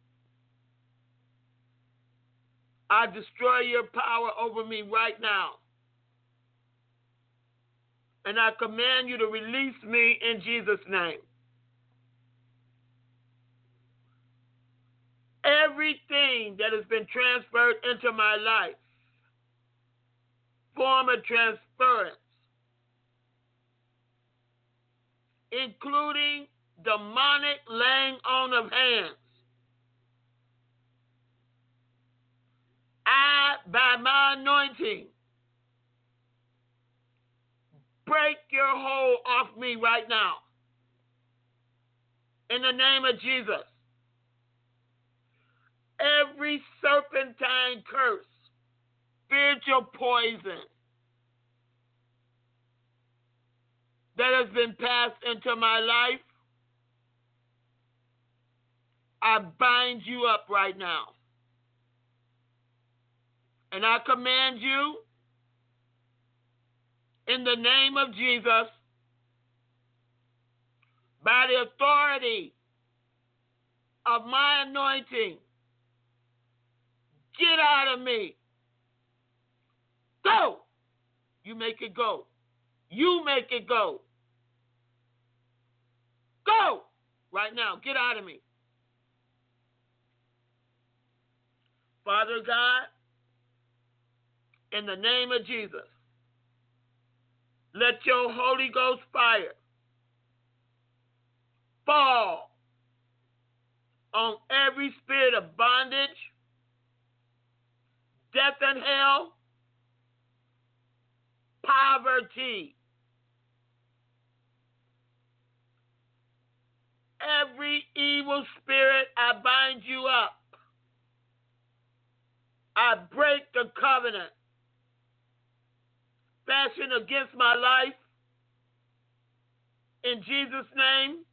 I destroy your power over me right now. And I command you to release me in Jesus' name. Everything that has been transferred into my life, form of transference, including demonic laying on of hands, I, by my anointing, break your hold off me right now. In the name of Jesus. Every serpentine curse, spiritual poison that has been passed into my life, I bind you up right now. And I command you, in the name of Jesus, by the authority of my anointing, get out of me. Go. You make it go. You make it go. Go. Right now. Get out of me. Father God, in the name of Jesus, let your Holy Ghost fire fall on every spirit of bondage, death and hell, poverty. Every evil spirit, I bind you up. I break the covenant fashioned against my life in Jesus' name,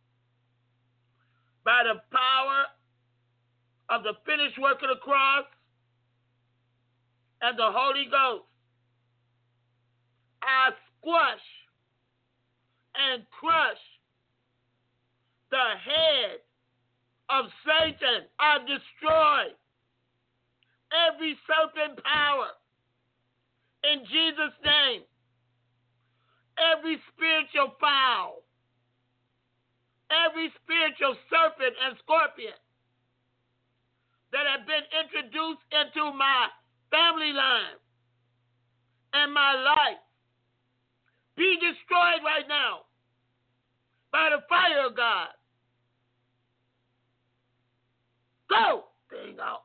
by the power of the finished work of the cross and the Holy Ghost. I squash and crush the head of Satan. I destroy every serpent power in Jesus' name. Every spiritual fowl, every spiritual serpent and scorpion that have been introduced into my family line and my life, be destroyed right now by the fire of God. Go! Thing out.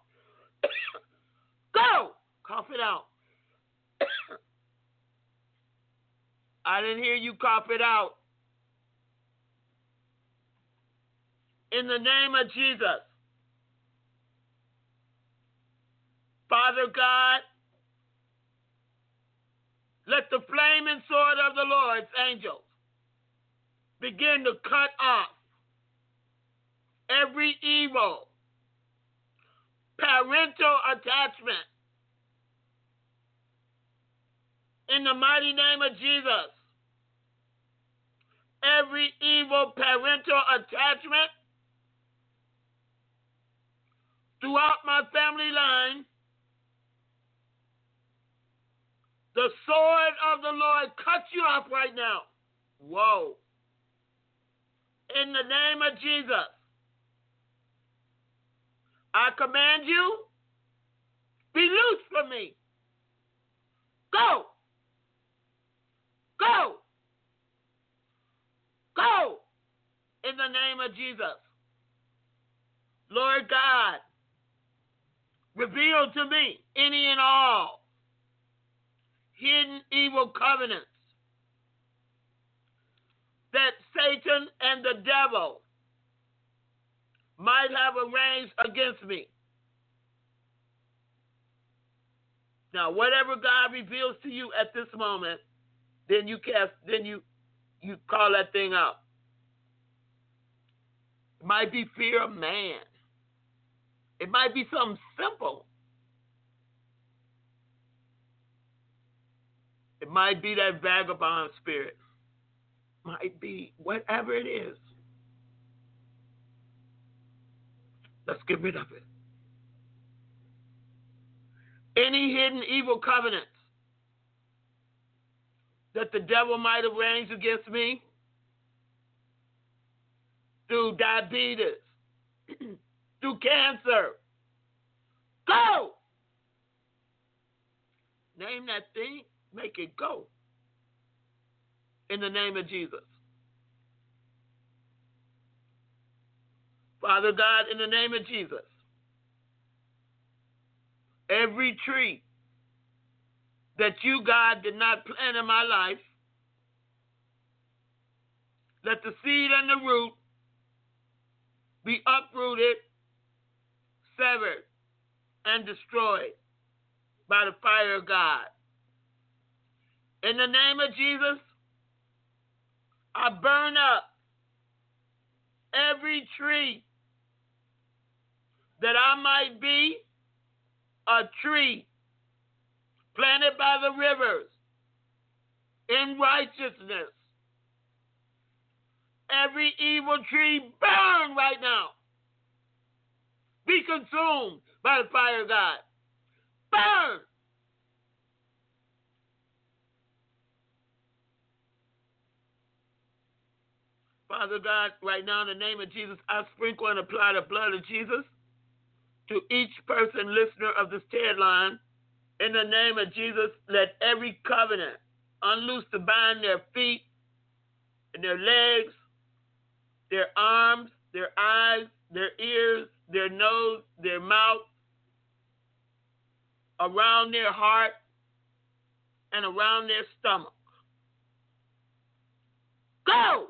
Go! Cough it out. I didn't hear you cough it out. In the name of Jesus. Father God, let the flaming sword of the Lord's angels begin to cut off every evil parental attachment In the mighty name of Jesus, every evil parental attachment throughout my family line, the sword of the Lord cuts you off right now. Whoa. In the name of Jesus, I command you, be loose from me. Go. Go. Go. In the name of Jesus. Lord God, reveal to me any and all hidden evil covenants that Satan and the devil might have arranged against me. Now, whatever God reveals to you at this moment, then you call that thing out. It might be fear of man. It might be something simple. It might be that vagabond spirit. Might be whatever it is. Let's get rid of it. Any hidden evil covenants that the devil might have arranged against me through diabetes, through cancer, go! Name that thing, make it go. In the name of Jesus. Father God, in the name of Jesus, every tree that you, God, did not plant in my life, let the seed and the root be uprooted, severed, and destroyed by the fire of God. In the name of Jesus, I burn up every tree that I might be a tree planted by the rivers in righteousness. Every evil tree burn right now. Be consumed by the fire of God. Burn! Father God, right now in the name of Jesus, I sprinkle and apply the blood of Jesus to each person, listener of this TED line. In the name of Jesus, let every covenant unloose to bind their feet and their legs, their arms, their eyes, their ears, their nose, their mouth, around their heart, and around their stomach. Go!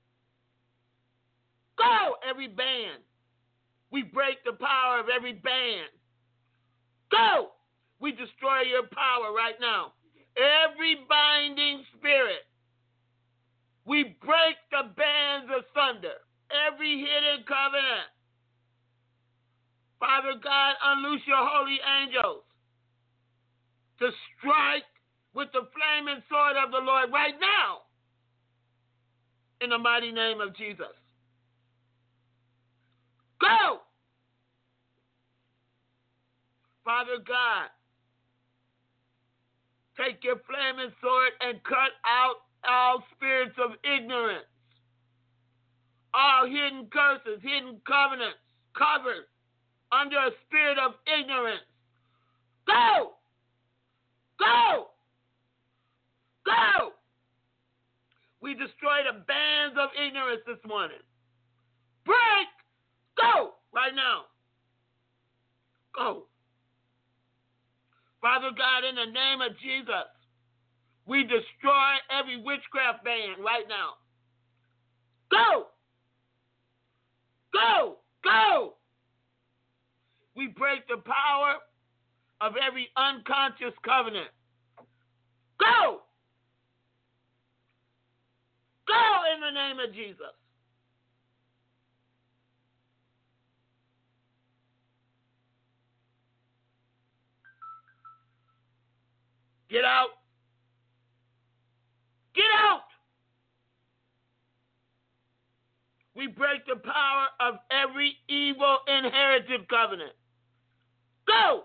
Go, every band. We break the power of every band. Go! We destroy your power right now. Every binding spirit. We break the bands asunder. Every hidden covenant. Father God, unloose your holy angels to strike with the flaming sword of the Lord right now. In the mighty name of Jesus. Go! Father God, take your flaming sword and cut out all spirits of ignorance, all hidden curses, hidden covenants, covered under a spirit of ignorance. Go! Go! Go! We destroy the bands of ignorance this morning. Break! Go! Right now. Go. Father God, in the name of Jesus, we destroy every witchcraft band right now. Go! Go! Go! We break the power of every unconscious covenant. Go! Go in the name of Jesus. Get out. We break the power of every evil inherited covenant. Go!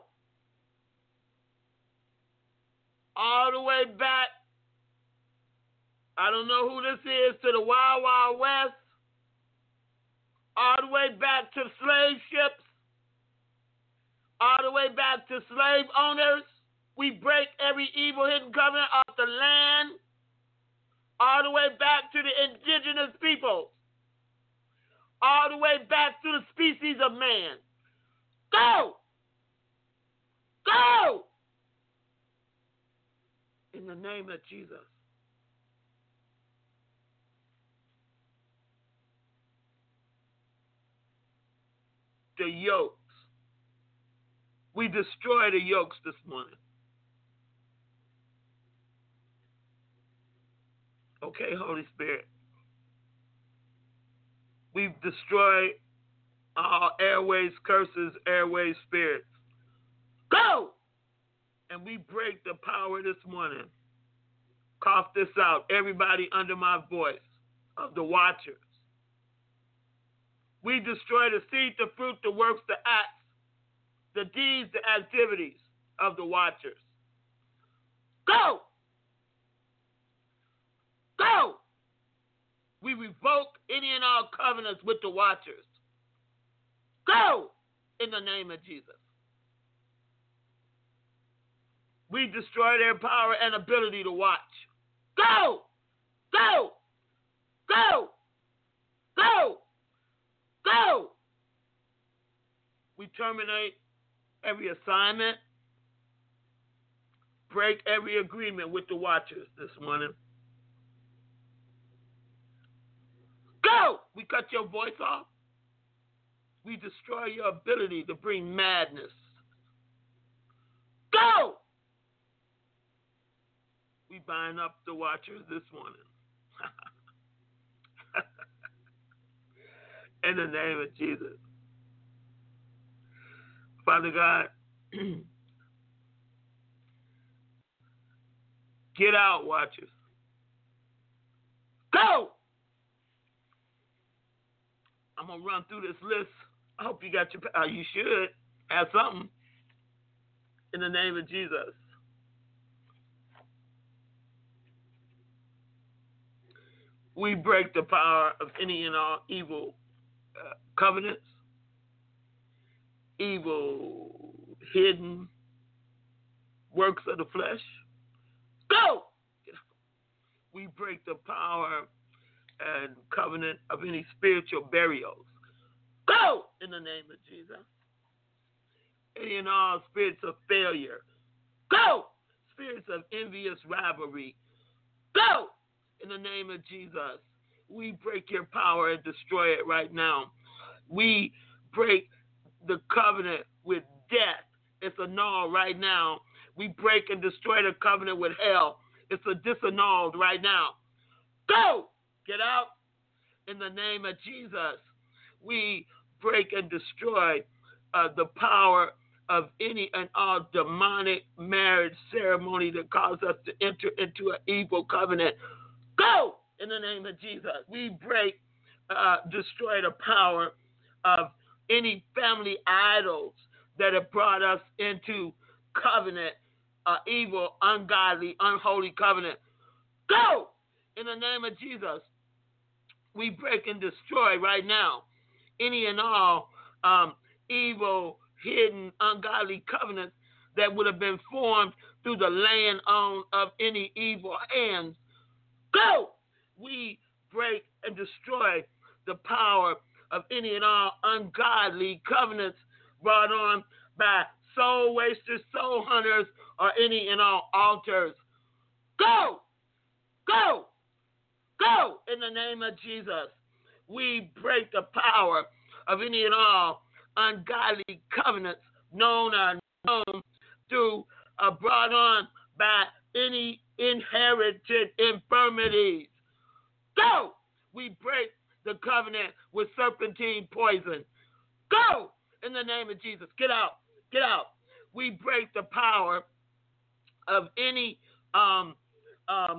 All the way back, I don't know who this is, to the Wild Wild West, all the way back to slave ships, all the way back to slave owners. We break every evil hidden covenant off the land, all the way back to the indigenous peoples, all the way back to the species of man. Go! Go! In the name of Jesus. The yokes. We destroy the yokes this morning. Okay, Holy Spirit. We've destroyed our airways curses, airways spirits. Go! And we break the power this morning. Cough this out, everybody under my voice, of the watchers. We destroy the seed, the fruit, the works, the acts, the deeds, the activities of the watchers. Go! Go! We revoke any and all covenants with the watchers. Go! In the name of Jesus. We destroy their power and ability to watch. Go! Go! Go! Go! Go! We terminate every assignment, break every agreement with the watchers this morning. Go! We cut your voice off. We destroy your ability to bring madness. Go! We bind up the watchers this morning. In the name of Jesus. Father God, get out, watchers. Go! I'm going to run through this list. I hope you got your, you should have something. In the name of Jesus. We break the power of any and all evil covenants, evil hidden works of the flesh. Go! We break the power and covenant of any spiritual burials. Go! In the name of Jesus. Any and all spirits of failure. Go! Spirits of envious rivalry. Go! In the name of Jesus. We break your power and destroy it right now. We break the covenant with death. It's annulled right now. We break and destroy the covenant with hell. It's a disannulled right now. Go! Get out. In the name of Jesus. We break and destroy the power of any and all demonic marriage ceremony that causes us to enter into an evil covenant. Go! In the name of Jesus. We break, destroy the power of any family idols that have brought us into covenant, evil, ungodly, unholy covenant. Go! In the name of Jesus. We break and destroy right now any and all evil, hidden, ungodly covenants that would have been formed through the laying on of any evil hands. Go! We break and destroy the power of any and all ungodly covenants brought on by soul wasters, soul hunters, or any and all altars. Go! Go! Go! In the name of Jesus. We break the power of any and all ungodly covenants known or unknown through brought on by any inherited infirmities. Go! We break the covenant with serpentine poison. Go! In the name of Jesus. Get out. Get out. We break the power of any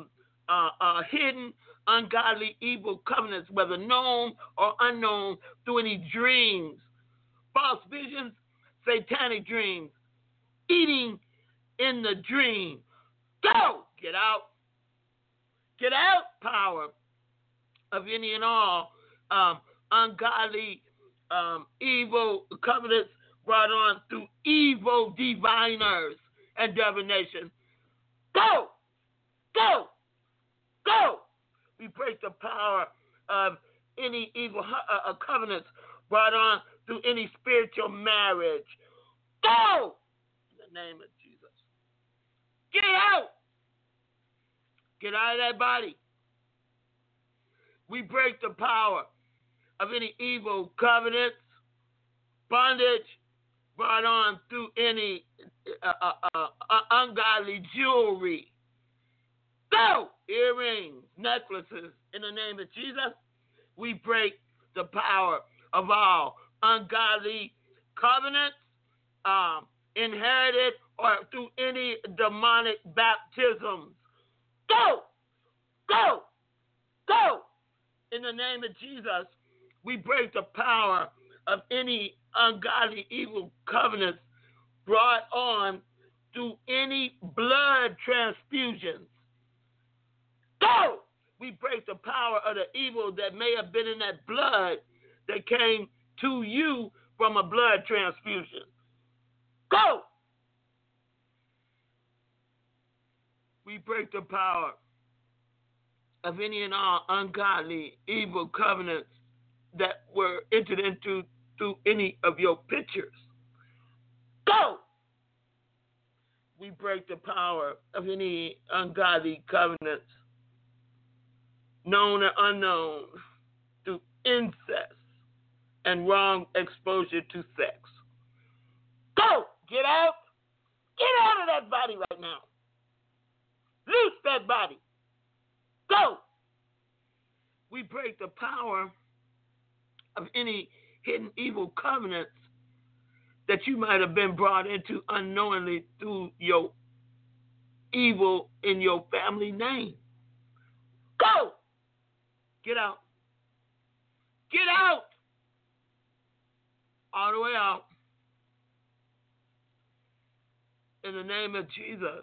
hidden, ungodly, evil covenants, whether known or unknown, through any dreams, false visions, satanic dreams, eating in the dream. Go! Get out. Get out, power of any and all ungodly, evil covenants brought on through evil diviners and divination. Go! Go! Go! We break the power of any evil covenants brought on through any spiritual marriage. Go! In the name of Jesus. Get out! Get out of that body. We break the power of any evil covenants, bondage brought on through any ungodly jewelry. Go! Earrings, necklaces, in the name of Jesus. We break the power of all ungodly covenants, inherited or through any demonic baptisms. Go! Go! Go! In the name of Jesus, we break the power of any ungodly evil covenants brought on through any blood transfusions. Go! We break the power of the evil that may have been in that blood that came to you from a blood transfusion. Go! We break the power of any and all ungodly, evil covenants that were entered into through any of your pictures. Go! We break the power of any ungodly covenants, known or unknown, through incest and wrong exposure to sex. Go! Get out! Get out of that body right now. Loose that body. Go! We break the power of any hidden evil covenants that you might have been brought into unknowingly through your evil in your family name. Go! Get out. Get out! All the way out. In the name of Jesus,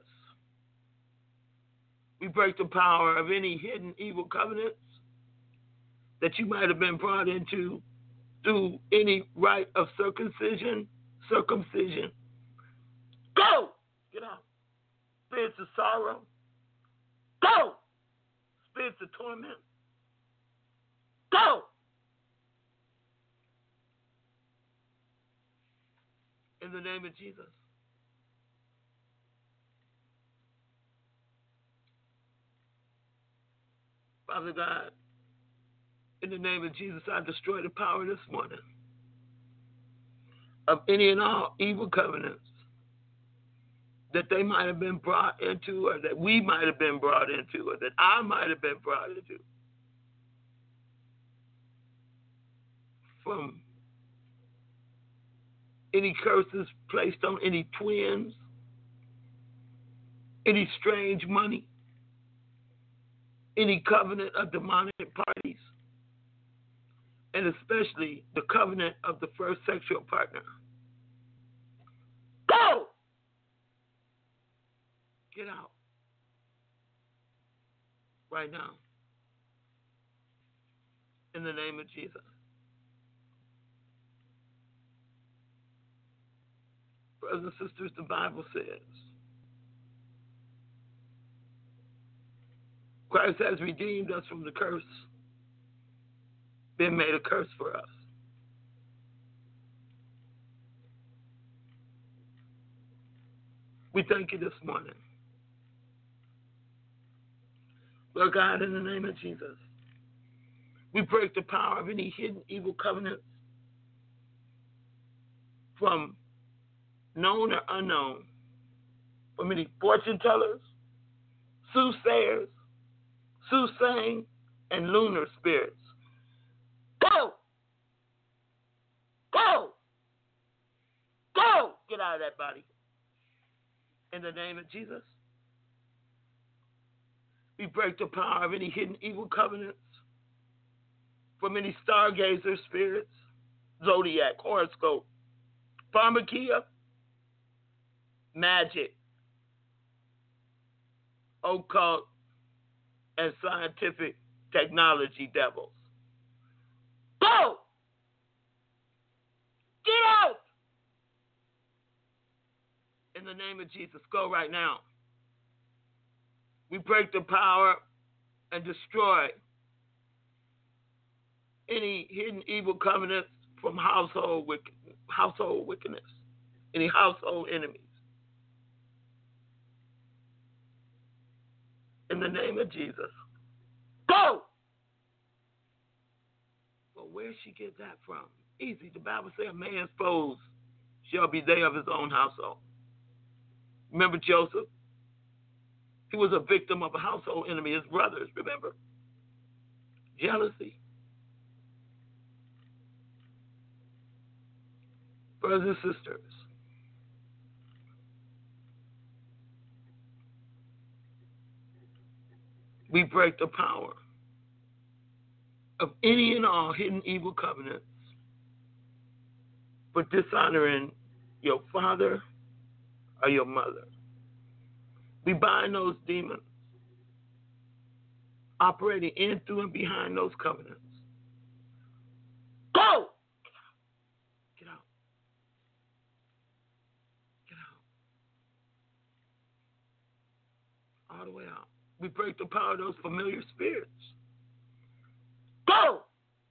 we break the power of any hidden evil covenants that you might have been brought into through any rite of circumcision. Go! Get out. Spirits of sorrow. Go! Spirits of torment. Go! In the name of Jesus. Father God, in the name of Jesus, I destroy the power this morning of any and all evil covenants that they might have been brought into, or that we might have been brought into, or that I might have been brought into. From any curses placed on any twins, any strange money, any covenant of demonic parties, and especially the covenant of the first sexual partner. Go! Get out. Right now. In the name of Jesus. Brothers and sisters, the Bible says, Christ has redeemed us from the curse, been made a curse for us. We thank you this morning. Lord God, in the name of Jesus, we break the power of any hidden evil covenants from known or unknown, from any fortune tellers, soothsayers, soothsaying, and lunar spirits. Go! Go! Go! Get out of that body. In the name of Jesus. We break the power of any hidden evil covenants from any stargazer spirits, zodiac, horoscope, pharmakia, magic, occult, and scientific technology devils. Go! Get out! In the name of Jesus, go right now. We break the power and destroy any hidden evil covenants from household wickedness, any household enemies. In the name of Jesus, go! Well, where'd she get that from? Easy. The Bible says a man's foes shall be they of his own household. Remember Joseph? He was a victim of a household enemy, his brothers, remember? Jealousy. Brothers and sisters, we break the power of any and all hidden evil covenants for dishonoring your father or your mother. We bind those demons operating in, through, and behind those covenants. Go! Get out. Get out. All the way out. We break the power of those familiar spirits. Go!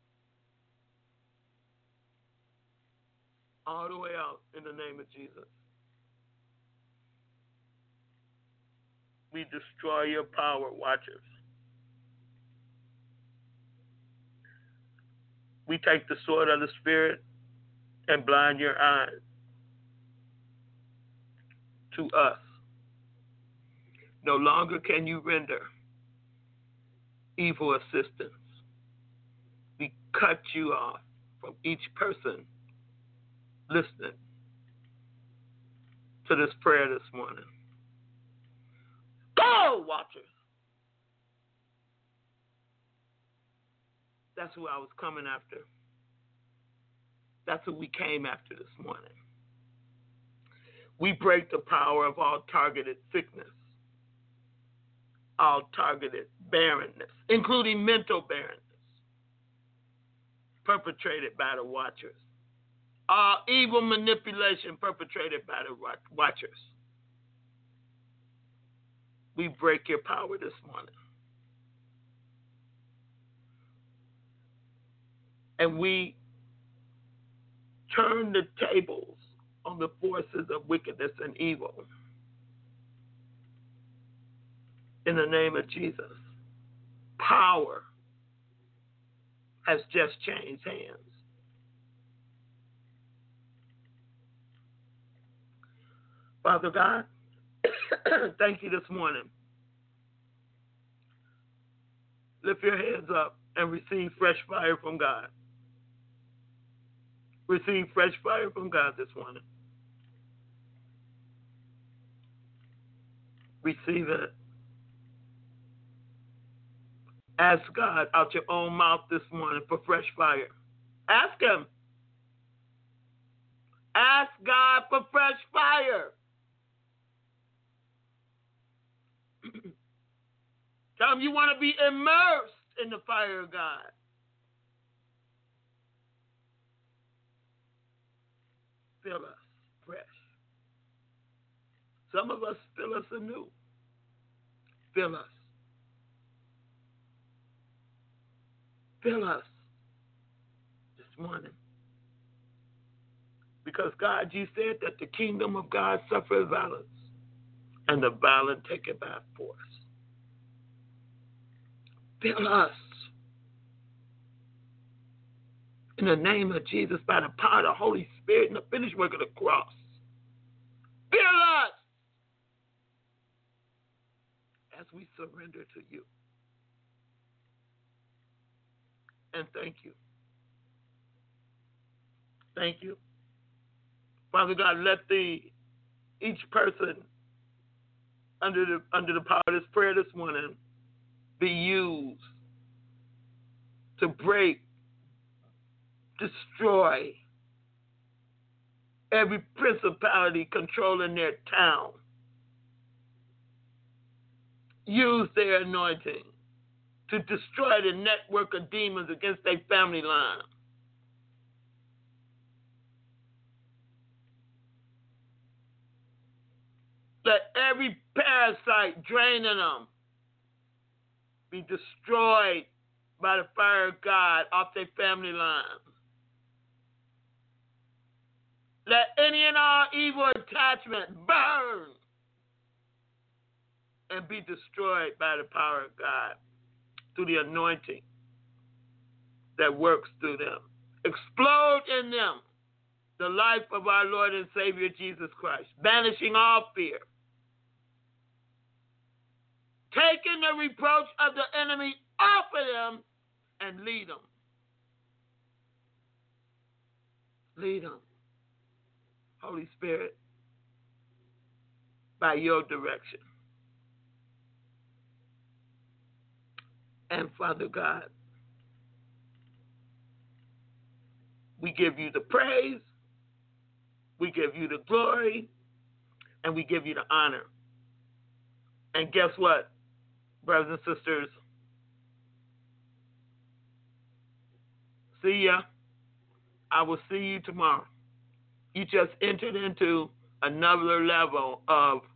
All the way out in the name of Jesus. We destroy your power, watchers. We take the sword of the Spirit and blind your eyes to us. No longer can you render evil assistance. We cut you off from each person listening to this prayer this morning. Go, watchers! That's who I was coming after. That's who we came after this morning. We break the power of all targeted sickness, all targeted barrenness, including mental barrenness, perpetrated by the watchers. All evil manipulation perpetrated by the watchers. We break your power this morning. And we turn the tables on the forces of wickedness and evil. In the name of Jesus. Power has just changed hands. Father God, thank you this morning. Lift your hands up and receive fresh fire from God. Receive fresh fire from God this morning. Receive it. Ask God out your own mouth this morning for fresh fire. Ask Him. Ask God for fresh fire. Tell Him you want to be immersed in the fire of God. Fill us fresh. Some of us fill us anew. Fill us. Fill us this morning. Because, God, you said that the kingdom of God suffers violence, and the violent take it by force. Fill us. In the name of Jesus, by the power of the Holy Spirit and the finished work of the cross. Fill us as we surrender to you. And thank you. Thank you. Father God, let each person under the power of this prayer this morning be used to break, destroy every principality controlling their town. Use their anointing to destroy the network of demons against their family line. Let every parasite draining them be destroyed by the fire of God off their family lines. Let any and all evil attachment burn and be destroyed by the power of God through the anointing that works through them. Explode in them the life of our Lord and Savior Jesus Christ, banishing all fear. Taking the reproach of the enemy off of them and lead them. Lead them, Holy Spirit, by your direction. And Father God, we give you the praise, we give you the glory, and we give you the honor. And guess what, brothers and sisters? See ya. I will see you tomorrow. You just entered into another level of